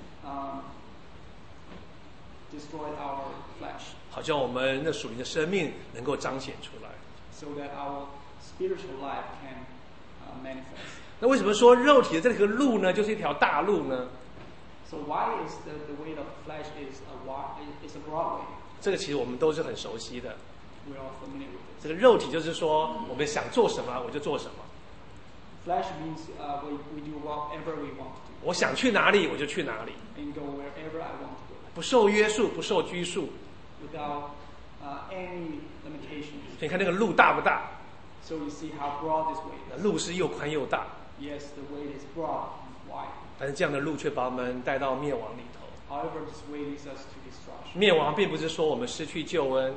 um, destroy our flesh, 好叫我们的属灵的生命能够彰显出来。 so that our spiritual life can uh, manifest. 那为什么说肉体的这个路呢，就是一条大路呢？ So why is the, the way of the flesh is a wide, is a broad way? 这个其实我们都是很熟悉的。 We are familiar with 这个肉体就是说，我们想做什么我就做什么， this. Flesh means uh, we, we do whatever we want to do 我想去哪里我就去哪里， and go wherever I want to 不受约束，不受拘束。 go without uh, any limitations. 所以你看那个路大不大？ So you see how broad this way 那 is. 路是又宽又大， Yes, the way is broad and wide. 但是这样的路却把我们带到灭亡里头。 However, this way leads us to destruction. 灭亡并不是说我们失去救恩，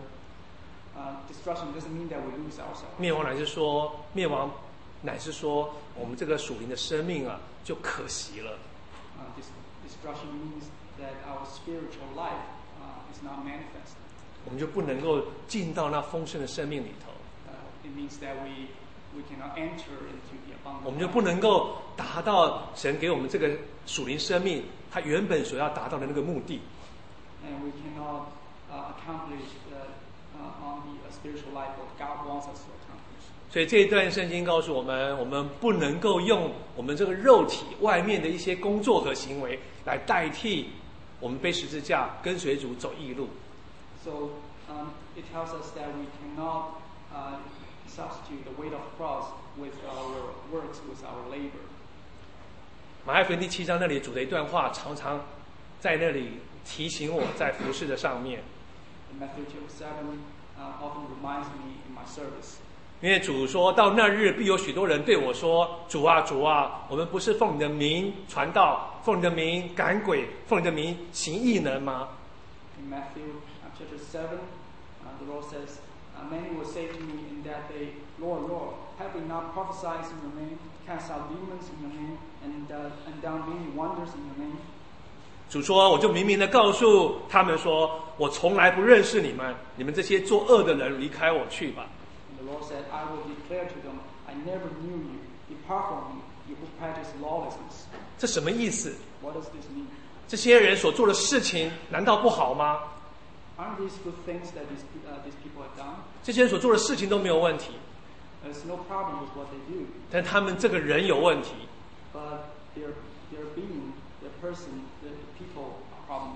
Uh, destruction doesn't mean that we lose ourselves. 灭亡乃是说，灭亡乃是说我们这个属灵的生命啊就可惜了。 Uh, this, destruction means that our spiritual life uh, is not manifest. 我们就不能够进到那丰盛的生命里头， Uh, it means that we, we cannot enter into the abundant 我们就 life. 不能够达到神给我们这个属灵生命它原本所要达到的那个目的。 And we cannot uh, accomplish the, uh, on the uh, spiritual life what God wants us to accomplish. 所以这一段圣经告诉我们，我们不能够用我们这个肉体外面的一些工作和行为来代替我们背十字架跟随主走义路。 So um, it tells us that we cannot uh, substitute the weight of cross with our works, with our labor. 马太福音第七章那里主的一段话，常常在那里提醒我在服事的上面。 Matthew chapter seven uh, often reminds me in my service. 因为主说到那日必有许多人对我说：“主啊，主啊，我们不是奉你的名传道，奉你的名赶鬼，奉你的名行异能吗？” In Matthew uh, chapter seven, uh, the Lord says, uh, many will say to me in that day, Lord, Lord, have we not prophesied in your name, cast out demons in your name, and, uh, and done many wonders in your name? 主说：“我就明明的告诉他们说，我从来不认识你们，你们这些作恶的人，离开我去吧。” And the Lord said, I will declare to them, I never knew you. Depart from me, you who practice lawlessness. 这什么意思？ What does this mean? 这些人所做的事情难道不好吗？ Aren't these good things that these, uh, these people have done? 这些人所做的事情都没有问题， There's no problem with what they do, 但他们这个人有问题。 but their, their being, their person, the people are problem.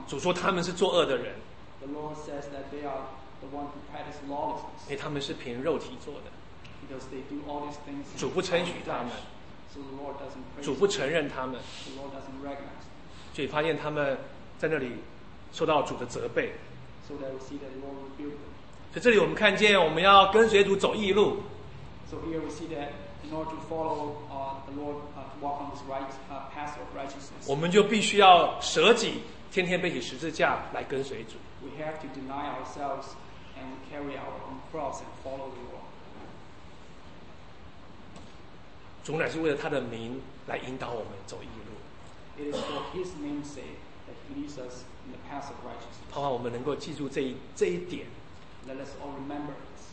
主说他们是作恶的人， The Lord says that they are the one who practice lawlessness 因为他们是凭肉体做的， because they do all these things. 主不称许他们， So the Lord doesn't praise 主不承认他们， them. The Lord doesn't recognize them. 所以发现他们在那里受到主的责备。 So that we see that the Lord rebuked them. 所以这里我们看见我们要跟随主走义路， So here we see that in order to follow uh, the Lord, uh, to walk on this right uh, path of righteousness, 我们就必须要舍己，天天背起十字架来跟随主。 we have to deny ourselves and carry our own cross and follow the Lord. 主乃是为了他的名来引导我们走义路， It is for His name's sake that He leads us in the path of righteousness. 盼望我们能够记住这一这一点。 Let us all remember this.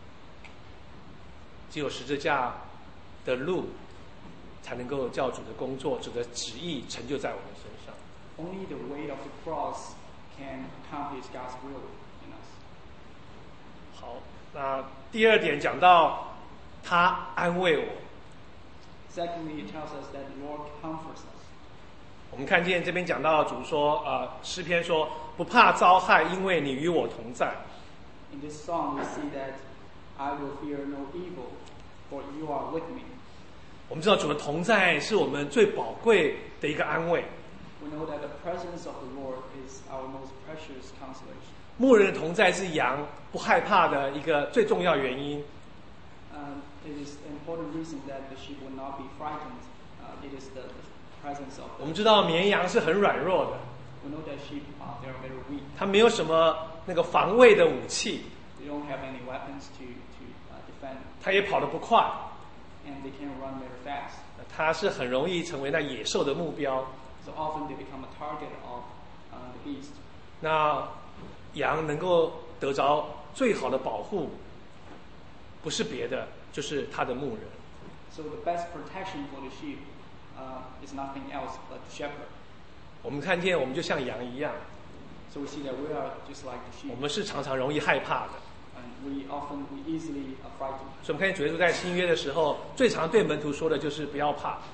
只有十字架的路，才能够叫主的工作、主的旨意成就在我们身上。 Only the weight of the cross can accomplish God's will in us. 好，那第二点讲到他安慰我， Secondly, it tells us that the Lord comforts us. 我们看见这边讲到主说，呃，诗篇说不怕遭害，因为你与我同在。 In this song, we see that I will fear no evil, for you are with me. 我们知道主的同在是我们最宝贵的一个安慰。 We know that the presence of the Lord is our most precious consolation. 牧人的同在是羊不害怕的一个最重要原因。 Um, it is an important reason that the sheep will not be frightened. Uh, it is the, the presence of 我 the 们知道绵羊是很软弱的， We know that sheep uh, they are very weak. 它没有什么那个防卫的武器， They don't have any weapons to to uh, defend, 它也跑得不快， and they can't run very fast. 它是很容易成为那野兽的目标。 So often they become a target of uh, the beast. 那羊能够得着最好的保护，不是别的，就是它的牧人。 So the best protection for the sheep uh, is nothing else but the shepherd. 我们看见，我们就像羊一样， So we see that we are just like the 我 sheep, 们是常常容易害怕的。 and we often we easily are frightened. 所以我们看见主耶稣在新约的时候，最常对门徒说的就是不要怕。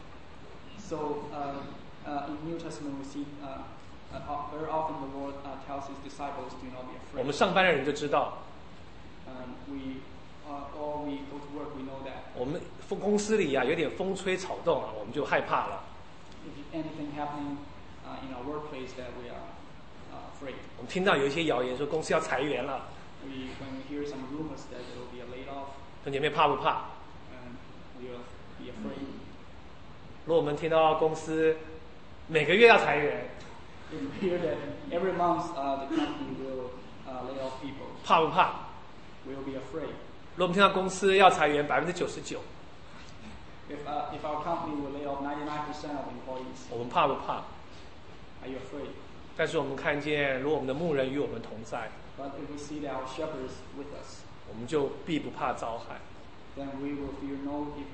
So uh, uh, in New Testament we see uh, uh, very often the Lord uh, tells His disciples, "Do not be 我 afraid." 们上班的人就知道， Um, we uh, or we go to work, we know that 我们公司里啊有点风吹草动啊，我们就害怕了。 if anything happening uh, in our workplace, that we are uh, afraid. 我们听到有一些谣言说公司要裁员了， We when we hear some rumors that there will be a layoff, 兄姐妹怕不怕？ and we will be afraid. 如果我们听到公司每个月要裁员， If we hear that every month uh, the company will uh, lay off people, 怕不怕？ we will be afraid. 如果我们听到公司要裁员百分之九十九， If uh, if our company will lay off ninety-nine percent of employees, 我们怕不怕？ are you afraid? 但是我们看见，如果我们的牧人与我们同在， But if we see that our shepherd is with us, 我们就必不怕遭害。 then we will fear no evil.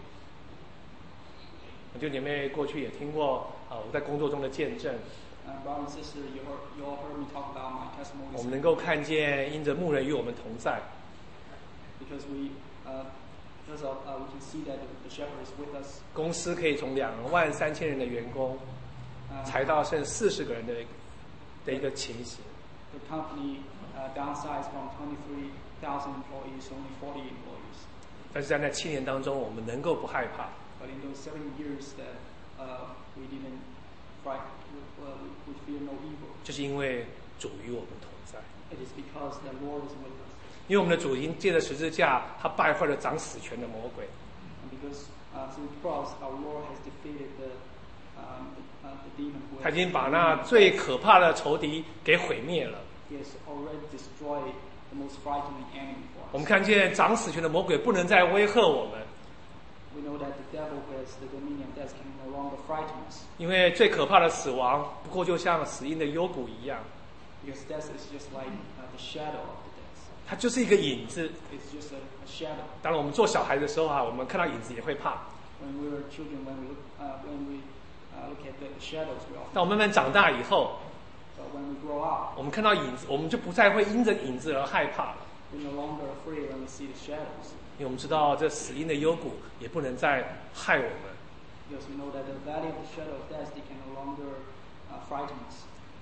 弟兄姐妹过去也听过啊，我在工作中的见证， Uh, brother and sister, you, heard, you all heard me talk about my 我 testimonies 们能够看见，因着牧人与我们同在， because we, uh, because of, uh, we can see that the, the shepherd is with us. 公司可以从两万三千人的员工 Uh, 裁到剩四十个人的的一个情形。 the company uh, downsized from twenty-three thousand employees to only forty employees. 但是在那七年当中，我们能够不害怕， But in those seven years that uh, we didn't fright, we, uh, we fear no evil. 就是因为主与我们同在。 It is because the Lord is with us. 因为我们的主已经借着十字架，他败坏了掌死权的魔鬼。 And because uh, through the cross, our Lord has defeated the, um, the, uh, the demon who 他已 has 经把那最可怕的仇敌给毁灭了。 He has already destroyed the most frightening enemy for 我们 us. 看见掌死权的魔鬼不能再威吓我们， We know that the devil who has the dominion of death can no longer frighten us. 因为最可怕的死亡不过就像死荫的幽谷一样， Because death is just like uh, the shadow of the death. 它就是一个影子。 It's just a, a shadow. 当然，我们做小孩的时候啊，我们看到影子也会怕。 When we were children, when we look, uh, when we uh, look at the shadows, we often. 当我慢慢长大以后， But when we grow up, 我们看到影子，我们就不再会因着影子而害怕了， we're no longer afraid when we see the shadows. 因为我们知道这死荫的幽谷也不能再害我们。 Because we know that the valley of the shadow of death, they can no longer uh, frighten us.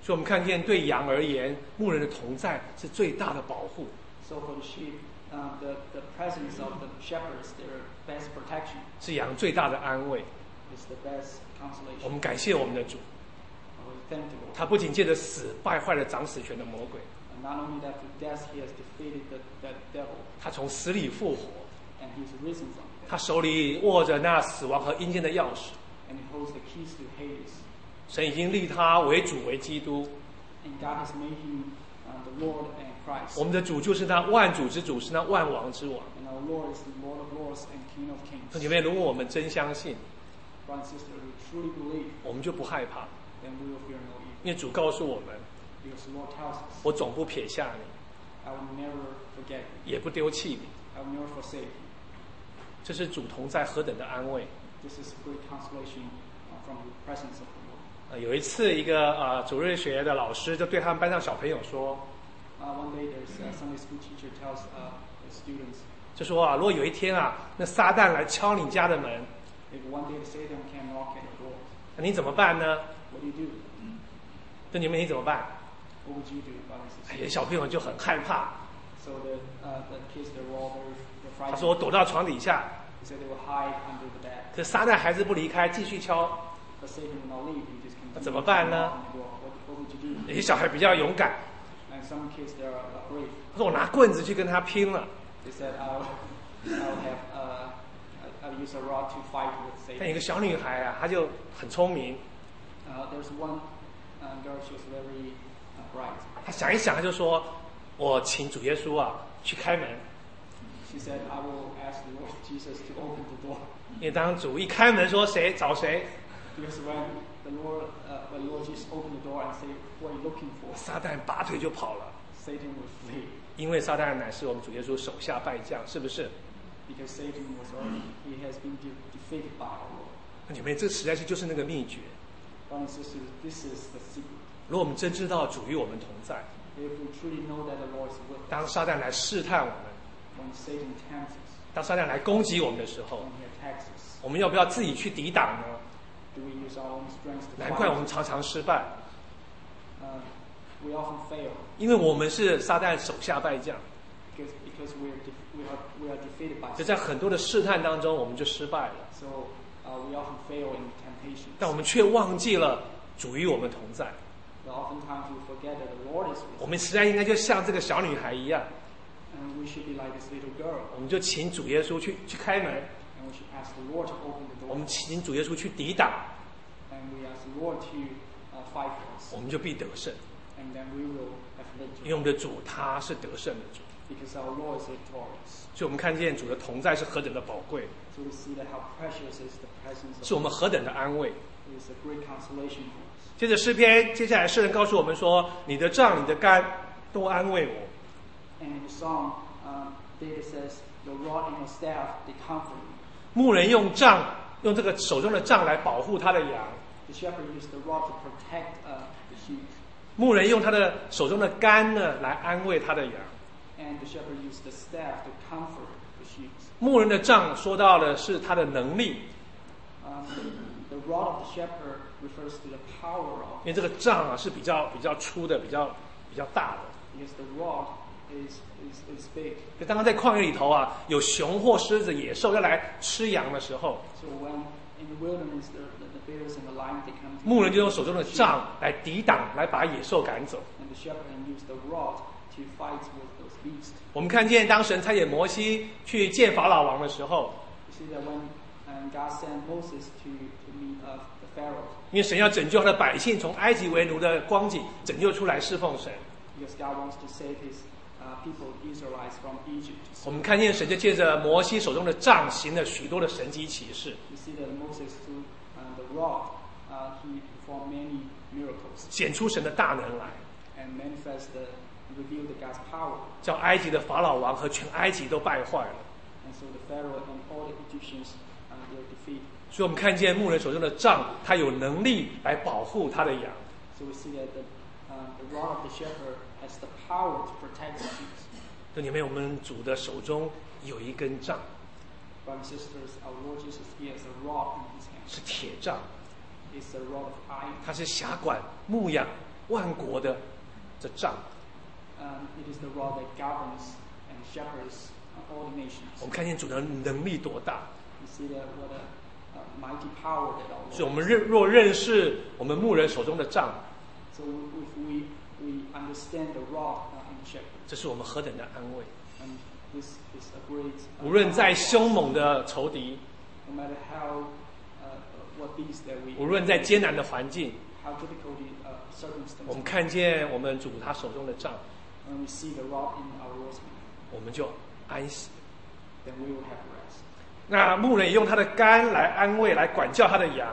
所以我们看见对羊而言，牧人的同在是最大的保护。 So for the sheep, um, the the presence of the shepherds, their best protection, 是羊最大的安慰。 is the best consolation. 我们感谢我们的主， And we thank the Lord. 他不仅借着死败坏了掌死权的魔鬼， And not only that, through death he has defeated the, the devil, 他从死里复活， and he's risen from the 他 dead. 手里握着那死亡和阴间的钥匙。 And he holds the keys to Hades. 神已经立他为主为基督， And God has made him uh, the Lord and Christ. 我们的主就是那万主之主，是那万王之王。 And our Lord is the Lord of Lords and King of Kings. 你们如果我们真相信， Brothers and sisters, we truly believe, 我们就不害怕， then we will fear no evil. 因为主告诉我们， Because the Lord tells us, 我总不撇下你， I will never forget you. 也不丢弃你。 I will never forsake you. 这是主同在何等的安慰。 This is great consolation uh, from the presence of the Lord. 呃，有一次，一个呃主日学的老师就对他们班上小朋友说， Uh, one day there's a Sunday school teacher tells uh, the students, 就说啊，如果有一天啊，那撒旦来敲你家的门， if one day Satan can knock at your door, 那你怎么办呢？ what do you do? 就你们你怎么办？ What would you do, brothers and 哎 sisters? 小朋友就很害怕， So the, uh, the kids, they were all very they're 他 frightened. 说我躲到床底下， They said they will hide under the bed. 可撒旦还是不离开，继续敲。 But Satan will not leave. He just 那 continues 怎么 to 办 knock 呢？ on the door. What, what would you do? 有些小孩比较勇敢， And some kids, they are uh, brave. 他说我拿棍子去跟他拼了。 They said, I'll, I'll have, uh, I'll use a rod to fight with 但有 Satan. 个小女孩啊，她就很聪明， Uh, there's one uh, girl, she was very uh, bright. 她想一想，她就说：“我请主耶稣啊去开门。 She said, I will ask the Lord Jesus to open the door. ” 因为当主一开门说谁找谁， Because when the Lord, uh, when Lord Jesus opened the door and said, what are you looking for? 撒旦拔腿就跑了。 Satan will flee. 因为撒旦乃是我们主耶稣手下败将，是不是？ Because Satan was already, he has been de- defeated by our Lord. 你们这实在是就是那个秘诀。 Brothers and sisters, this is the secret. 如果我们真知道主与我们同在， If we truly know that the Lord is with us, 当撒旦来试探我们， when Satan tempts us, 当撒旦来攻击我们的时候， when he attacks us, 我们要不要自己去抵挡呢？ do we use our own strength to 难怪我 fight? 们常常失败， Uh, we often fail 因为我们是撒旦手下败将。 because, because we, are de- we, are, we are defeated by 就在 Satan. 很多的试探当中，我们就失败了， So uh, we often fail in temptations. 但我们却忘记了主与我们同在。 But oftentimes we forget that the Lord is 我 with us. 们实在应该就像这个小女孩一样， And we should be like this little girl. 我们就请主耶稣去去开门， And we should ask the Lord to open the 我 door. 们请主耶稣去抵挡， And we ask the Lord to uh, fight for us. 我们就必得胜。 And then we will have 因为 victory. 我们的主他是得胜的主， Because our Lord is victorious. 所以我们看见主的同在是何等的宝贵， So we see that how precious is the presence 是 of 我们何等的安慰。 It is a great consolation for us. 接着诗篇，接下来诗人告诉我们说：“你的杖、你的竿都安慰我。 And in the song, um, David says, Your rod and your staff, they comfort me. ” 牧人用杖，用这个手中的杖来保护他的羊； The shepherd used the rod to protect uh, the sheep. 牧人用他的手中的竿呢来安慰他的羊。 And the shepherd used the staff to comfort the sheep. 牧人的杖说到的是他的能力， Um, the rod of the shepherd refers to the power of, 因为这个杖啊是比较比较粗的，比较比较大的。 because the rod is, is, is big. 就当他在旷野里头啊，有熊或狮子、野兽要来吃羊的时候， So when in the wilderness, the, the, the bears and the lions, they come to 牧人就用手中的杖来抵挡，来把野兽赶走。 and the shepherd and use the rod to fight with those beasts. 我们看见当神差遣摩西去见法老王的时候， You see that when um, God sent Moses to, to meet uh, the Pharaoh, 因为神要拯救他的百姓从埃及为奴的光景拯救出来侍奉神， because God wants to save his uh, people, Israelites, from Egypt. 我们看见神就借着摩西手中的杖行了许多的神迹奇事， You see that Moses, through uh, the rod, uh, he performed many miracles 显出神的大能来， and manifest the, revealed the God's power. 叫埃及的法老王和全埃及都败坏了。 And so the Pharaoh and all the Egyptians uh, were defeated. 所以我们看见牧人手中的杖，他有能力来保护他的羊。 So we see that the, uh, the rod of the shepherd has the power to protect the sheep. 就你们我们主的手中有一根杖， Brothers and sisters, our Lord Jesus, he has a rod in his hand. 是铁杖， It's a rod of iron. 它是辖管牧养万国的这杖。 Um, it is the rod that governs and shepherds uh, all the nations. 我们看见主的能力多大。 You see that what a uh, mighty power that our Lord. 所以我们认若认识我们牧人手中的杖， So if we we understand the rod uh, and shepherd. 这是我们何等的安慰。 And this is a great. Uh, 无论在凶猛的仇敌， no matter how uh, what these that we. 无论在艰难的环境， How difficult the uh, circumstances. 我们看见我们主他手中的杖， When we see the rod in our Lord's hand, 我们就安息。 then we will have rest. 那牧人也用他的竿来安慰、来管教他的羊。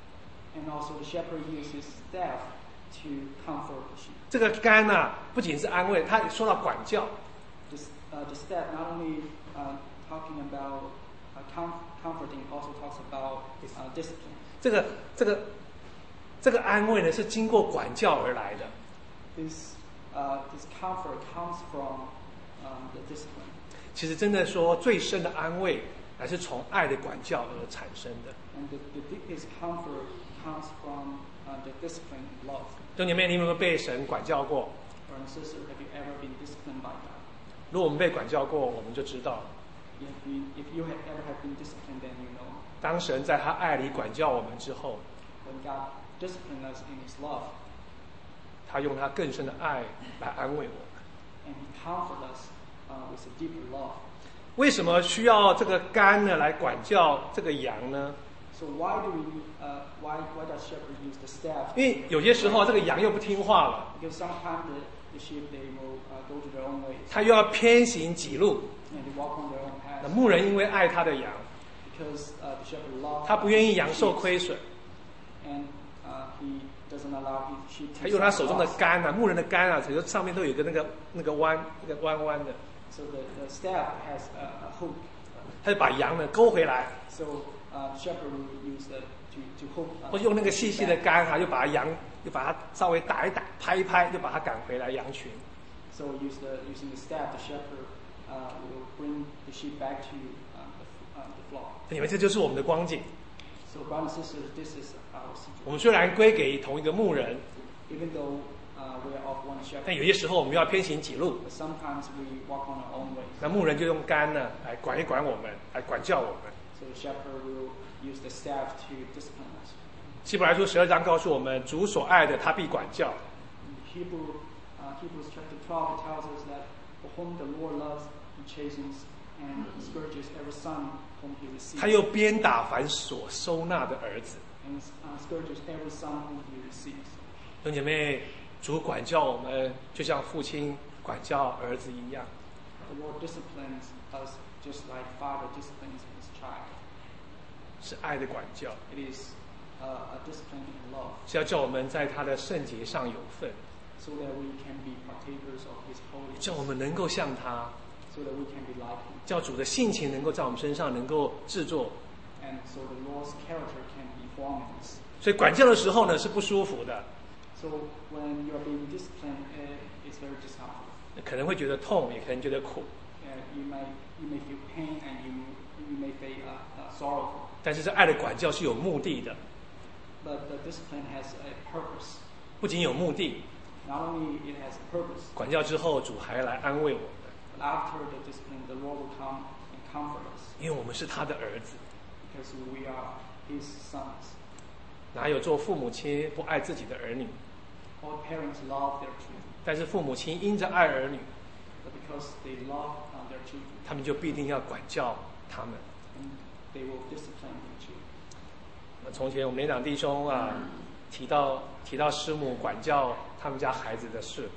And also the shepherd uses staff to comfort the sheep. 这个竿呢、啊，不仅是安慰，他也说到管教。 The, uh, the staff not only uh, talking about uh, com- comforting, also talks about uh, discipline. 这个这个这个安慰呢，是经过管教而来的。 This uh, this comfort comes from um, the discipline. 其实真的说，最深的安慰，乃是从爱的管教而产生的。 And the, the deepest comfort comes from uh, the discipline and love. 弟兄姐妹，你们有没有被神管教过？ Brother and sister, have you ever been disciplined by God? 如果我们被管教过，我们就知道， If you, if you have ever have been disciplined, then you know. 当神在他爱里管教我们之后， When God disciplines us in His love, 他用他更深的爱来安慰我们。 and He comforts us uh, with a deeper love. 为什么需要这个竿呢来管教这个羊呢？ So why do we? Uh, why why does shepherd use the staff? 因为有些时候这个羊又不听话了， Because sometimes the, the sheep they will uh, go to their own ways 他又要偏行己路。 and they walk on their own 那 path. 牧人因为爱他的羊， Because uh, the shepherd loves. 他不愿意羊 his 受 sheep, 亏损， and uh, he doesn't allow his sheep 他 to 用他 suffer 手中的 loss. 竿啊，牧人的竿啊，其实上面都有一个那个那个弯，那个弯弯的， So the, the staff has a, a hook. 他就把羊呢勾回来， So uh, shepherd will use the to to hook. Uh, 或者用那个细细的 back. 竿啊，就把羊就把它稍微打一打，拍一拍，就把它赶回来羊群。 So use the using the staff, the shepherd uh, will bring the sheep back to um, the, um, the flock. 你们这就是我们的光景。 So brothers and sisters, this is our 我们 situation. 虽然归给同一个牧人， Even though uh, we are of one 但 shepherd, 有些时候我们要偏行己路。 but sometimes we walk on our own ways. 那牧人就用竿呢来管一管我们，来管教我们。 So the shepherd will use the staff to discipline us. 希伯来书十二章告诉我们，主所爱的，他必管教。 In Hebrew, uh, Hebrews chapter twelve tells us that for whom the Lord loves, He chastens and scourges every son whom He receives. 他又鞭打凡所收纳的儿子。 And uh, scourges every son whom He receives. 弟兄姐妹，主管教我们，就像父亲管教儿子一样。 The Lord disciplines us just like Father disciplines His child. 是爱的管教， It is uh, a discipline in love, 是要叫我们在他的圣洁上有份， so that we can be partakers of His 叫 holiness, 我们能够像他， so that we can be like Him, 叫主的性情能够在我们身上能够制作。 and so the Lord's character can be formed in us. 所以管教的时候呢是不舒服的， So when you are being disciplined, uh, it's very discomforting. 可能会觉得痛，也可能觉得苦。 Uh, you may you may feel pain and you you may feel uh, uh, sorrowful. 但是这爱的管教是有目的的， But the discipline has a purpose. 不仅有目的， Not only it has a purpose, 管教之后主还来安慰我们， but after the discipline, the Lord will come and comfort us 因为我们是他的儿子。 because we are His sons. 哪有做父母亲不爱自己的儿女？ All parents love their children, 但是父母亲因着爱儿女， but because they love uh, their children, 他们就必定要管教他们。 and they will discipline their children. 从前我们连长弟兄啊，提到提到师母管教他们家孩子的事，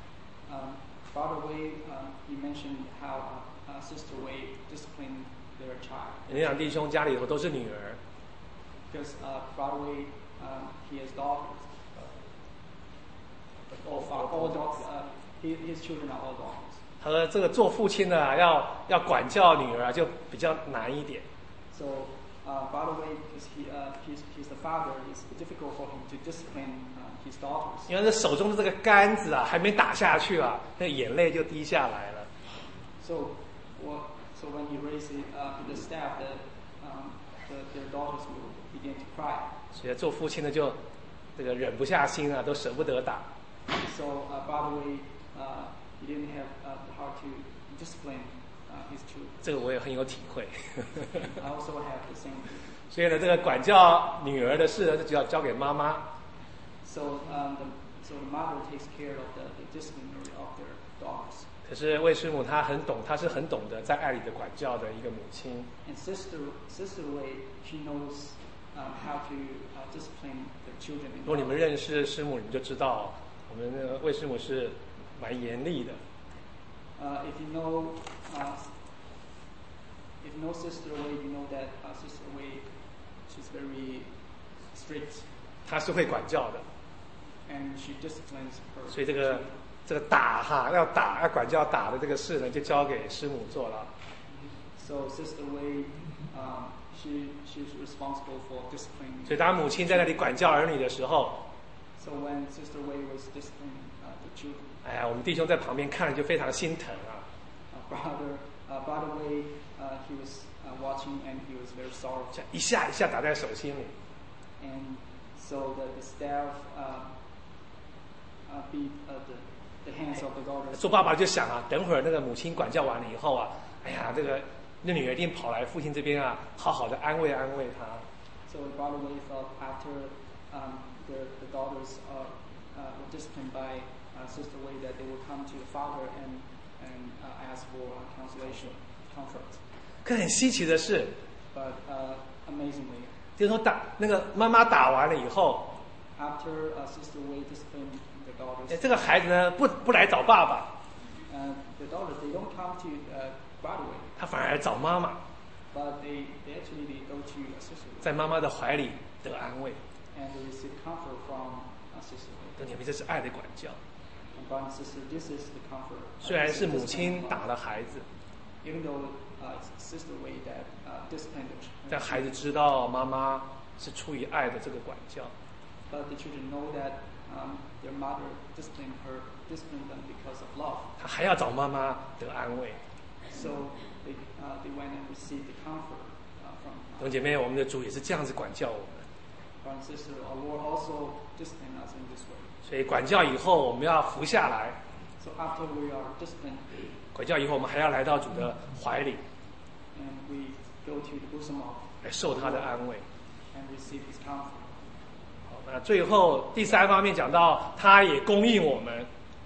Um, Father Wei, um, he mentioned how uh, uh, Sister Wei disciplined their child. 连长弟兄家里头都是女儿， Because uh, Father Wei, um, he has daughters. All, fa- all daughters. Uh, he, his children are all daughters. 他说这个做父亲的啊，要要管教女儿啊，就比较难一点。 So uh, Father Wei, because he, uh, he's, he's the father, it's difficult for him to discipline uh, his daughters. 因为这手中的这个杆子啊，还没打下去啊，那眼泪就滴下来了。 So, what, so when he raised it, uh, the staff, the, um, the, their daughters will begin to cry. 所以做父亲的就这个忍不下心啊，都舍不得打。 So, uh, by the way, uh, he didn't have uh, the heart to discipline uh, his children. 这个我也很有体会。 I also have the same. 所以呢，这个管教女儿的事呢，就要交给妈妈。 So, um, the, so the mother takes care of the, the disciplinary of their daughters. 可是魏师母她很懂，她是很懂得在爱里的管教的一个母亲。 And Sister Sister Wei, she knows um, how to uh, discipline the children. 如果你们认识师母，你们就知道我们的魏师母是蛮严厉的。 Uh, if you know, uh, if you know Sister Wei, you know that uh, Sister Wei, she's very strict. 她是会管教的。 And she disciplines her. 所以这个这个打哈要打要管教打的这个事呢，就交给师母做了。 So Sister Wei, um, she she's responsible for disciplining. 所以当母亲在那里管教儿女的时候， So when Sister Wei was disciplining uh, the children, 哎呀，我们弟兄在旁边看了就非常心疼啊。 uh, brother, uh, brother Wei, uh, he was uh, watching and he was very sorrowful. 这一下一下打在手心里， And so the, the staff uh, uh, beat uh, the the hands of the daughters. 做爸爸就想啊，等会儿那个母亲管教完了以后啊，哎呀，这个那女儿一定跑来父亲这边啊，好好的安慰安慰她。 So brother Wei felt after um, the the daughters are uh, were disciplined by uh, Sister Wei that they will come to the father and and uh, ask for uh, consolation, comfort. 可很稀奇的是， But uh, amazingly, 就是说打那个妈妈打完了以后， after uh, Sister Wei disciplined the 哎 daughters, 这个孩子呢不不来找爸爸， uh, the daughters they don't come to uh, brother Wei, 他反而找妈妈， but they, they actually they go to uh, Sister Wei 在妈妈的怀里得安慰。 and they receive comfort from uh, Sister Wei. 弟兄姐妹，这是爱的管教。 And brother and sister, this is the comfort. 虽然是母亲打了孩子， Even though uh, it's Sister Wei that uh, disciplined the 但 children, 孩子知道妈妈是出于爱的这个管教。 but the children know that um, their mother disciplined her, disciplined them because of love. 他还要找妈妈得安慰。 So they, uh, they went and received the comfort uh, from 弟兄姐妹，我们的主也是这样子管教我们。 brother and sister. Our Lord also disciplined us in this way. 所以管教以后，我们要服下来。 So after we are disciplined 管教以后，我们还要来到主的怀里， and we go to the bosom of 来受他的安慰。 and receive His comfort. 好，那最后第三方面讲到，他也供应我们。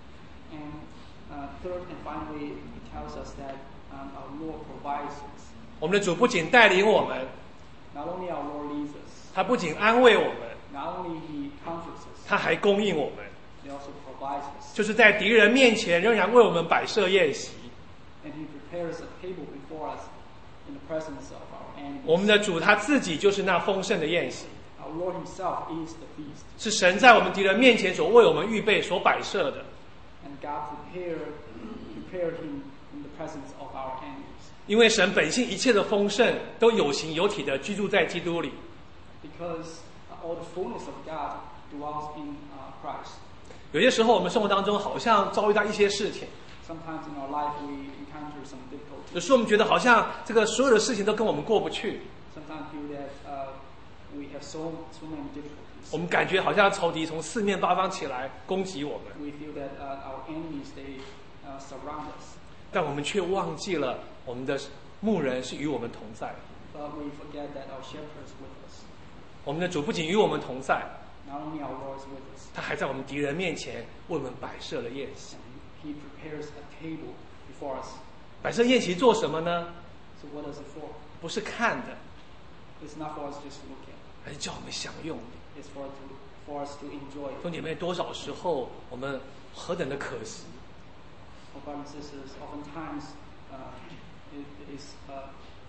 And uh, third and finally, it tells us that um, our Lord provides us. 我们的主不仅带领我们， Not only our Lord leads us, 他不仅安慰我们， not only He comforts us, 他还供应我们， He also provides us. 就是在敌人面前仍然为我们摆设宴席。 And He prepares a table before us in the presence of our enemies. 我们的主他自己就是那丰盛的宴席， Our Lord Himself is the feast. 是神在我们敌人面前所为我们预备、所摆设的。 And God prepared, prepared Him in the presence of our enemies. 因为神本性一切的丰盛都有形有体的居住在基督里。 Because uh, all the fullness of God dwells in uh, Christ. 有些时候我们生活当中好像遭遇到一些事情， Sometimes in our life we encounter some 有 difficulties. 时候我们觉得好像这个所有的事情都跟我们过不去， Sometimes feel that uh, we have so so many difficulties. 我们感觉好像仇敌从四面八方起来攻击我们， We feel that uh, our enemies they uh, surround us, 但我们却忘记了我们的牧人是与我们同在。 but we forget that our shepherd is with us. 我们的主不仅与我们同在， Not only our Lord is with us, 他还在我们敌人面前为我们摆设了宴席。 and He prepares a table before us. 摆设宴席做什么呢？ So what is it for? 不是看的， It's not for us just to look at. 而是叫我们享用的。 It's for to, for us to enjoy. 弟兄姐妹，多少时候我们何等的可惜！ Oh, brothers and sisters, oftentimes uh, it, it is uh,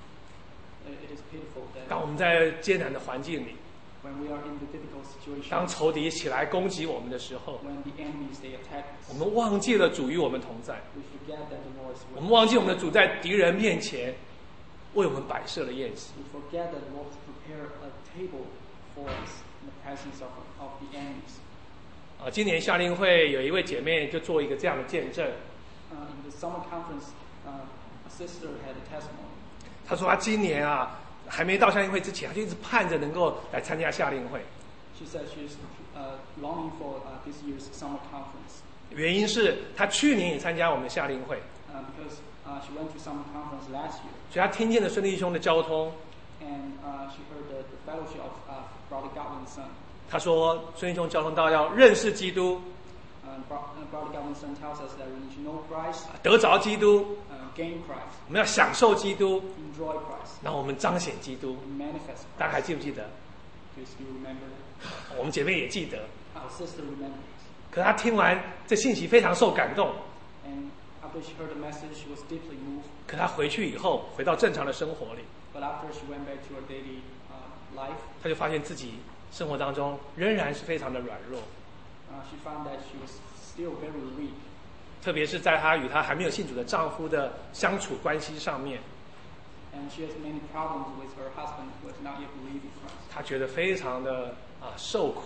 it is pitiful 当 that 我们在艰难的环境里， when we are in the difficult situation, 当仇敌起来攻击我们的时候， when the enemies they attack 我 us, 们忘记了主与我们同在， we forget that the Lord is 我 with 们 us. 忘记我们的主在敌人面前为我们摆设了宴席。 We forget that the Lord prepared a table for us in the presence of, of the enemies. 啊，今年夏令会有一位姐妹就做一个这样的见证， Uh, in the summer conference, uh, a sister had a testimony. 她说她今年啊还没到夏令会之前，她就一直盼着能够来参加夏令会。 She said she's uh, longing for uh, this year's summer conference. 原因是她去年也参加我们夏令会， Uh, because uh, she went to summer conference last year, 所以她听见了孙弟兄的交通。 and uh, she heard the, the fellowship of uh, Brother Godwin's son. 她说孙弟兄交通到要认识基督， Uh, Bro- uh, Brother Godwin's son tells us that we need to know Christ, 得着基督， uh, gain Christ, 我们要享受基督， enjoy Christ, 然后我们彰显基督。 and manifest 大家还 Christ. 记不记得？ Do you still remember that? 我们姐妹也记得。 Our sister remembers. 可她听完这信息非常受感动， And after she heard the message, she was deeply moved. 可她回去以后，回到正常的生活里， But after she went back to her daily uh, life, 她就发现自己生活当中仍然是非常的软弱， uh, she found that she was still very weak. 特别是在她与她还没有信主的丈夫的相处关系上面， And she has many problems with her husband who has not yet believed in Christ. 她觉得非常的啊受苦，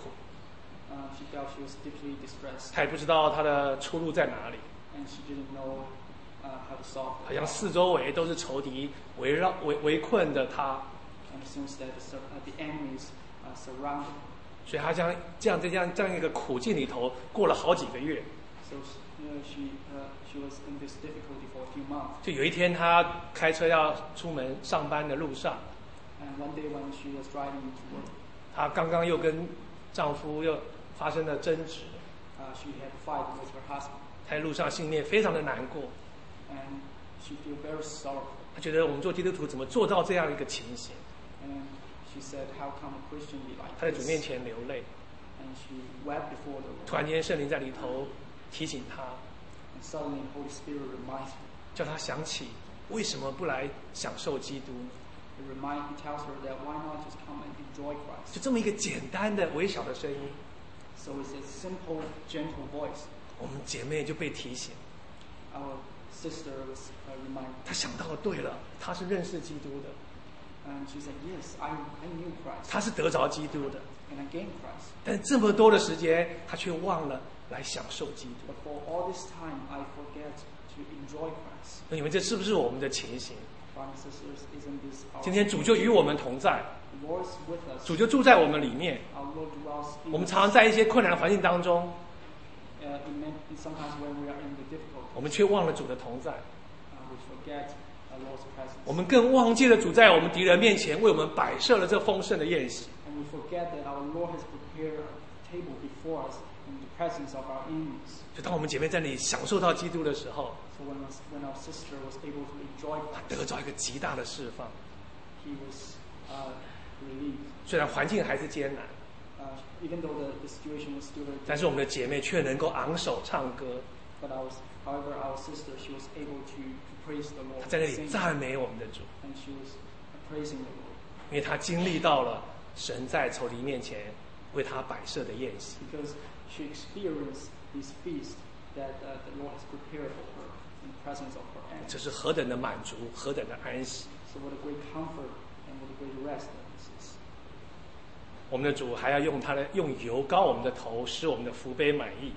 Uh, she felt she was deeply distressed, 她也不知道她的出路在哪里， and she didn't know uh, how to solve 好 it. 像四周围都是仇敌围绕围围困的她， And it seems that the, sur- uh, the enemies uh, surrounded her. 所以她将这样这样这样一个苦境里头过了好几个月。 So she, you know, she, uh, she was in this difficulty for a few months. 就有一天，她开车要出门上班的路上， And one day when she was driving to work, 她刚刚又跟丈夫又发生了争执， uh, she had a fight with her husband. 她在路上心里面非常的难过。 And she felt very sorrowful. 她觉得我们做基督徒怎么做到这样一个情形？ And she said, how come a Christian be like 她在主 this? 面前流泪。 And she wept before the 突 Lord. 然间，圣灵在里头提醒她， And suddenly the Holy Spirit reminds her. 叫她想起为什么不来享受基督呢？ It remind, it tells her that why not just come and enjoy 就 Christ? 这么一个简单的、微小的声音， So it's a simple, gentle voice. 我们姐妹就被提醒， Our sister was uh, reminded. 她想到了，对了，她是认识基督的， And she said, yes, I, I knew Christ. 她是得着基督的， And I gained Christ. 但这么多的时间，她却忘了来享受基督。 But for all this time, I forget to enjoy Christ. 那你们这是不是我们的情形？ Brothers and sisters, isn't this our 今天主就与我们同在， The Lord is with us. 主就住在我们里面。 Our Lord dwells in 我们 us. 常常在一些困难的环境当中， Uh, in many, in sometimes when we are in the difficulty, 我们却忘了主的同在， uh, we forget our Lord's presence. 我们更忘记了主在我们敌人面前为我们摆设了这丰盛的宴席。 And we forget that our Lord has prepared a table before us in the presence of our enemies. 就当我们姐妹在那里享受到基督的时候， So when, us, when our sister was able to enjoy 她 Christ, 得着一个极大的释放。 he was uh, relieved. 虽然环境还是艰难， Uh, even though the, the situation was still very 但是我们的姐妹却能够昂首唱歌， but our, however, our sister, she was able to, to praise the 她 Lord, 在那里 sing, 赞美我们的主， and she was uh, praising the Lord 因为她经历到了神在仇敌面前为她摆设的宴席。 because she experienced this feast that uh, the Lord has prepared for her in the presence of her enemies. 这是何等的满足，何等的安息！ So what a great comfort and what a great rest that this is. 我们的主还要用他的用油膏我们的头，使我们的福杯满溢。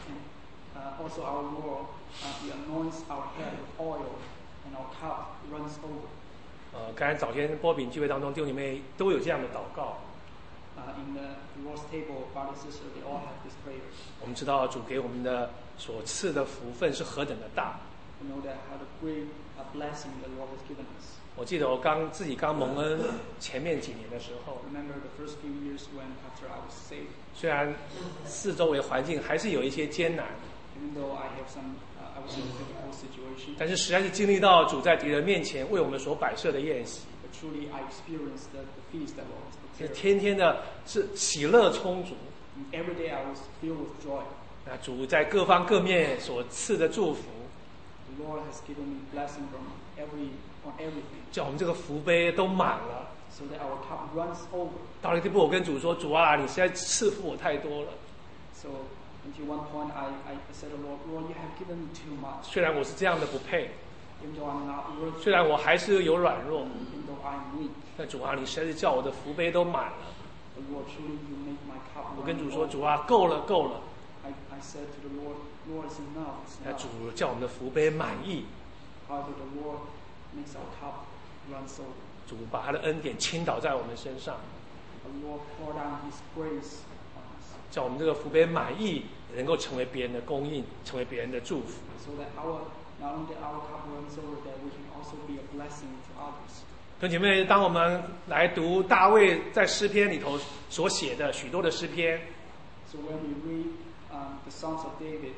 And, uh, also our Lord, uh, He anoints our head with oil, and our cup runs over. 呃，刚才早先波饼聚会当中，弟兄姐妹都有这样的祷告。 Uh, in the Lord's table, brothers and sisters, they all have this prayer. 我们知道主给我们的所赐的福分是何等的大。 We know that how the great uh, blessing the Lord has given us. 我记得我刚自己刚蒙恩前面几年的时候， Remember the first few years when after I was saved, 虽然四周围环境还是有一些艰难， even though I have some, uh, I was in a difficult situation, 但是实在是经历到主在敌人面前为我们所摆设的宴席， but truly I experienced the, the feast that Lord has 是 prepared. 天天的是喜乐充足。 And every day I was filled with joy. 那主在各方各面所赐的祝福， The Lord has given me blessing from every on everything, 叫我们这个福杯都满了。 so that our cup runs over. 到了一个地步，我跟主说：“主啊，你实在赐福我太多了。 So until one point I, I said, Lord, Lord, you have given me too much. 虽然我是这样的不配， Even though I'm not worthy, 虽然我还是有软弱， even though I'm weak, 但主啊，你实在是叫我的福杯都满了。 but Lord, truly you make my cup 我 run 跟主说： over. 主啊，够了，够了。 I, I said to the Lord, Lord, it's enough, it's 那 enough. 主叫我们的福杯满溢， However, the Lord makes our cup run over. 主把他的恩典倾倒在我们身上， the Lord pour down His grace on us, 叫我们这个福杯满溢，也能够成为别人的供应，成为别人的祝福。 so that our not only our cup runs over, that we can also be a blessing to others. 弟兄姐妹，当我们来读大卫在诗篇里头所写的许多的诗篇， So when we read um, the Songs of David,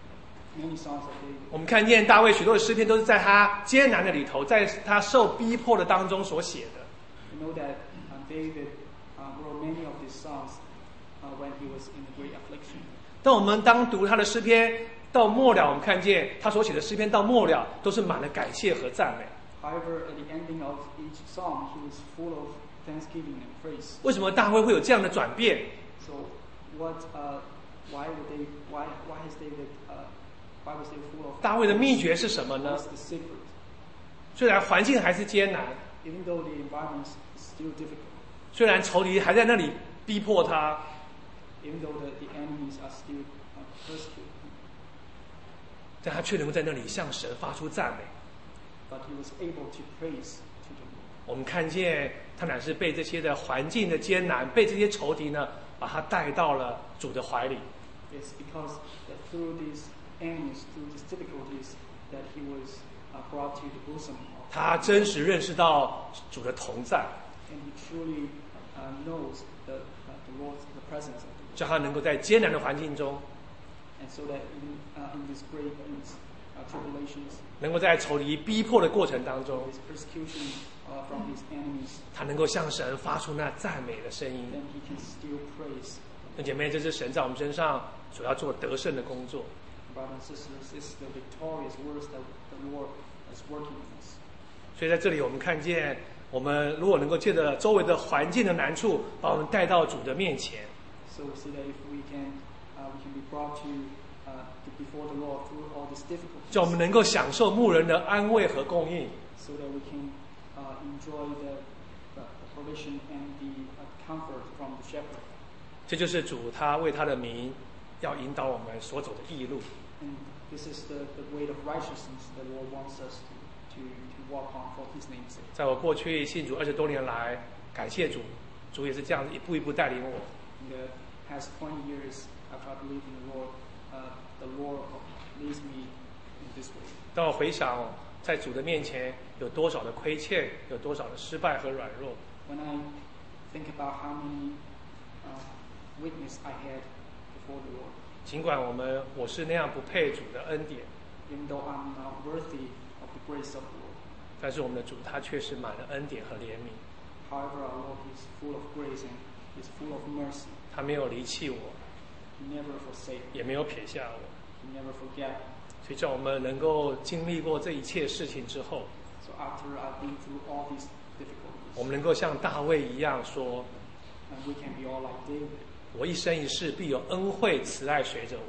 many songs of David, 我们看见大卫许多的诗篇都是在他艰难的里头，在他受逼迫的当中所写的。 we know that um, David uh, wrote many of these songs uh, when he was in great affliction. 当我们当读他的诗篇到末了，我们看见他所写的诗篇到末了都是满了感谢和赞美。 However, at the ending of each song, he was full of thanksgiving and praise. 为什么大卫会有这样的转变？ So, what? Uh, why would they? Why? Why has David? Uh, why was David full of? 大卫的秘诀是什么呢？ What's the secret? 虽然环境还是艰难， Even though the environment is still difficult, 虽然仇敌还在那里逼迫他， even though the, the enemies are still uh, persecuting him, 但他却能够在那里向神发出赞美。 but he was able to praise to the Lord. 我们看见他乃是被这些的环境的艰难，被这些仇敌呢，把他带到了主的怀里。 It's because that through these enemies, through these difficulties, that he was uh, brought to the bosom of. 他真实认识到主的同在， And he truly uh, knows the, uh, the Lord's the presence of the Lord. 叫他能够在艰难的环境中， And so that in, uh, in these great uh, tribulations, 能够在仇敌逼迫的过程当中， this persecution uh, from his enemies, 他能够向神发出那赞美的声音。 then he can still praise. 弟兄姐妹，这是神在我们身上所要做得胜的工作。 Brothers and sisters, this is the victorious words that the Lord is working with us. 所以在这里，我们看见，我们如果能够借着周围的环境的难处，把我们带到主的面前， So we see that if we can, uh, we can be brought to, uh, to before the Lord through all these difficulties, 叫我们能够享受牧人的安慰和供应。 so that we can uh, enjoy the, the provision and the uh, comfort from the shepherd. 这就是主他为他的名要引导我们所走的义路。 And this is the, the way of righteousness that the Lord wants us to, to, to walk on for His name's sake. 在我过去信主二十多年来，感谢主，主也是这样一步一步带领我。 In the past twenty years, after I believed in the Lord, uh, the Lord leads me in this way. 当我回想在主的面前有多少的亏欠，有多少的失败和软弱， When I think about how many uh, weakness I had before the Lord, 尽管我们我是那样不配主的恩典， even though I'm not worthy of the grace of the Lord, 但是我们的主他却是满了恩典和怜悯， however, our Lord is full of grace and is full of mercy. 他没有离弃我， He never forsake me. 也没有撇下我， He never forget me. 所以叫我们能够经历过这一切事情之后， So after I've been through all these 我 difficulties, 们能够像大卫一样说： and we can be all like David, 我一生一世必有恩惠慈爱随着我。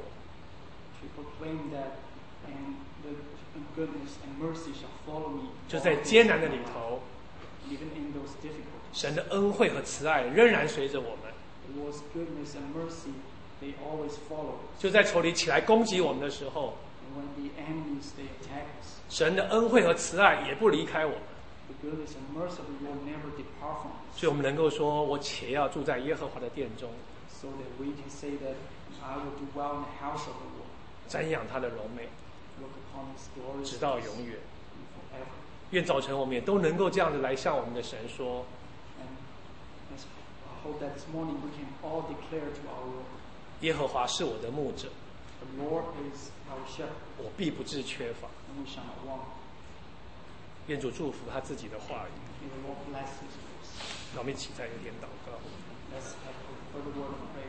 to proclaim that, and the goodness and mercy shall follow me. 就 all 在 the days 艰 of 难的 my 里 life. 头， Even in those difficulties, 神的恩惠和慈爱仍然随着我们。 the Lord's goodness and mercy, they always follow us. 就在仇敌起来攻击我们的时候， And when the enemies, they attack us, 神的恩惠和慈爱也不离开我们。 the goodness and mercy of the Lord never depart from us. 所以我们能够说：我且要住在耶和华的殿中， So that we can say that I will do well in the house of the Lord, 瞻仰他的荣美， look upon His glorious 直到 face 永远。 and forever. 愿早晨我们也都能够这样子来向我们的神说： And let's hope that this morning we can all declare to our Lord, 耶和华是我的牧者， the Lord is our shepherd, 我必不致缺乏。 and we shall not want. 愿主祝福他自己的话语。 May the Lord bless His words. 让我们一起在这边祷告。 Let's have a further word of prayer.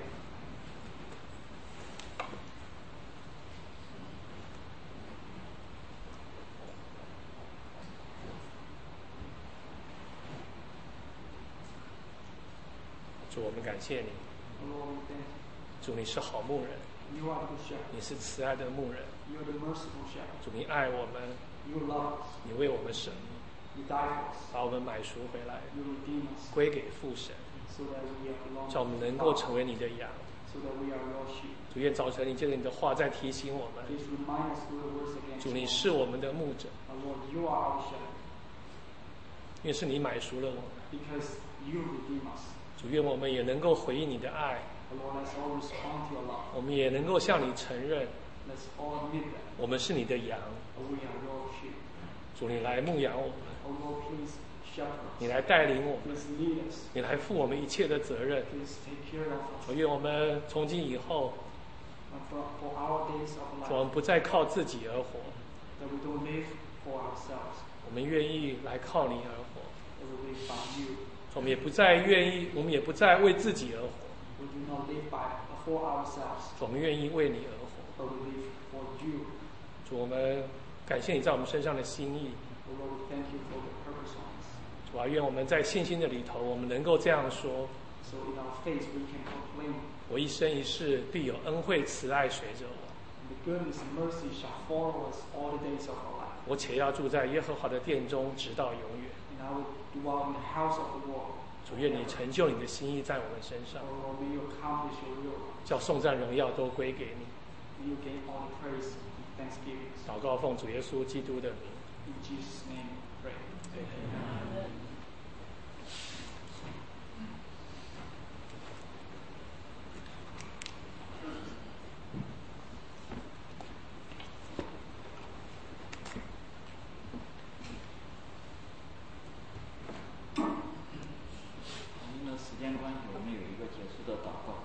主，我们感谢你， Lord, we thank you. 主你是好牧人， You are the good shepherd. 你是慈爱的牧人， You are the merciful shepherd. 主你爱我们， You love us. 你为我们舍命， You die for us. 把我们买赎回来， You redeem us 归给父神， so that we are belong 叫我们 to 能 the 够 Father, 成为你的羊。 so that we are your sheep. 主愿早晨你借着你的话再提醒我们， Please remind us through the words again. 主你是我们的牧者， Our Lord, you are our shepherd 因为是你买赎了我们， because you redeem us. 主愿我们也能够回应你的爱， Lord, let's all respond to your love. 我们也能够向你承认， Let's all admit that. 我们是你的羊。 We are your sheep. 主，你来牧养我们， Oh Lord, please shepherd 你 us. 来带领我们， Please lead us. 你来负我们一切的责任。 Please take care of us. 主愿我们从今以后， And for, for our days of 主我们 life, 不再靠自己而活， that we don't live for ourselves, 我们愿意来靠你而活。 that we live by you. 我们也不再愿意，我们也不再为自己而活， We do not live by for ourselves, 我们愿意为你而活。 but we live for you. 主，我们感谢你在我们身上的心意。 Oh Lord, we thank you for the purpose on us. 主啊，愿我们在信心的里头，我们能够这样说： So in our faith we can proclaim, 我一生一世必有恩惠慈爱随着我， the goodness and mercy shall follow us all the days of our life. 我且要住在耶和华的殿中，直到永远。 And I will dwell in the house of the Lord. 主，愿你成就你的心意在我们身上， Oh Lord, may you accomplish your will. 叫颂赞荣耀都归给你。 May you gain all the praise and thanksgiving. 祷告奉主耶稣基督的名。 In Jesus' name we pray. 因为时间关系，我们有一个结束的祷告。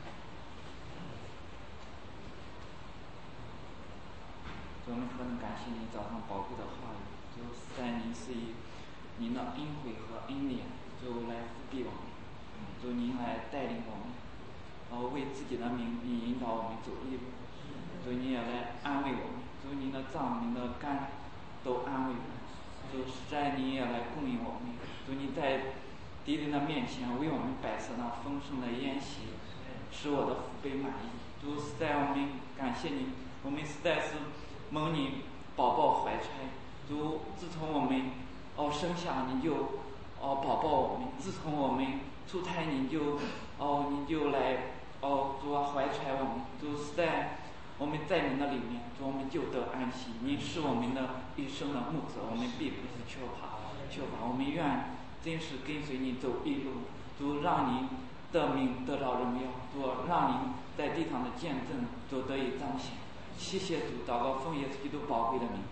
主，我们何等感谢您早上宝贵的话语，主实在您是以您的恩惠和恩典，主来扶庇我们，主您来带领我们，然后为自己的名你引导我们走义路，主您也来安慰我们，主您的杖、您的竿都安慰我们，主实在您也来供应我们，主您在敌人的面前为我们摆设那丰盛的宴席，使我的福杯满溢。主实在我们感谢您，我们实在是蒙你宝宝怀揣。主自从我们哦生下您就哦宝宝我们，自从我们出胎您就哦您就来哦主啊怀揣我们。主实在我们在您的里面，主我们就得安息。您是我们的一生的牧者，我们必不是缺乏缺乏。我们愿真是跟随你走一路，主让您的名得到荣耀，主让您在地上的见证都得以彰显。谢谢主，祷告奉耶稣基督宝贵的名。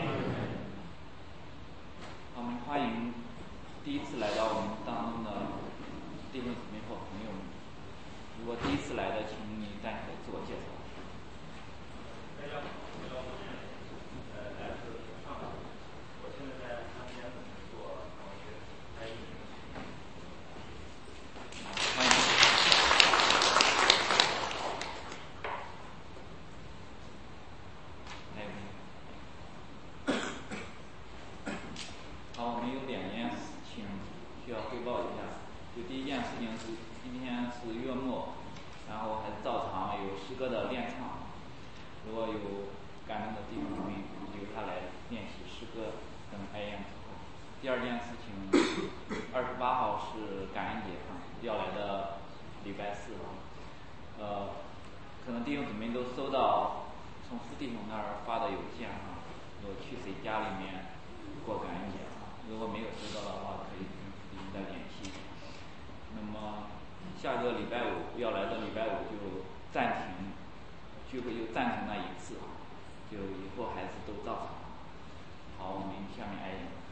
我们欢迎第一次来到我们当中的弟兄姊妹和朋友们。如果第一次来的，请你站起来自我介绍。第二件事情，二十八号是感恩节啊，要来的礼拜四啊，呃，可能弟兄姊妹都收到从副弟兄那儿发的邮件啊，说去谁家里面过感恩节啊，如果没有收到的话，可以跟副弟兄再联系。那么下个礼拜五要来的礼拜五就暂停聚会，就暂停了一次，就以后还是都照常。好，我们下面爱人。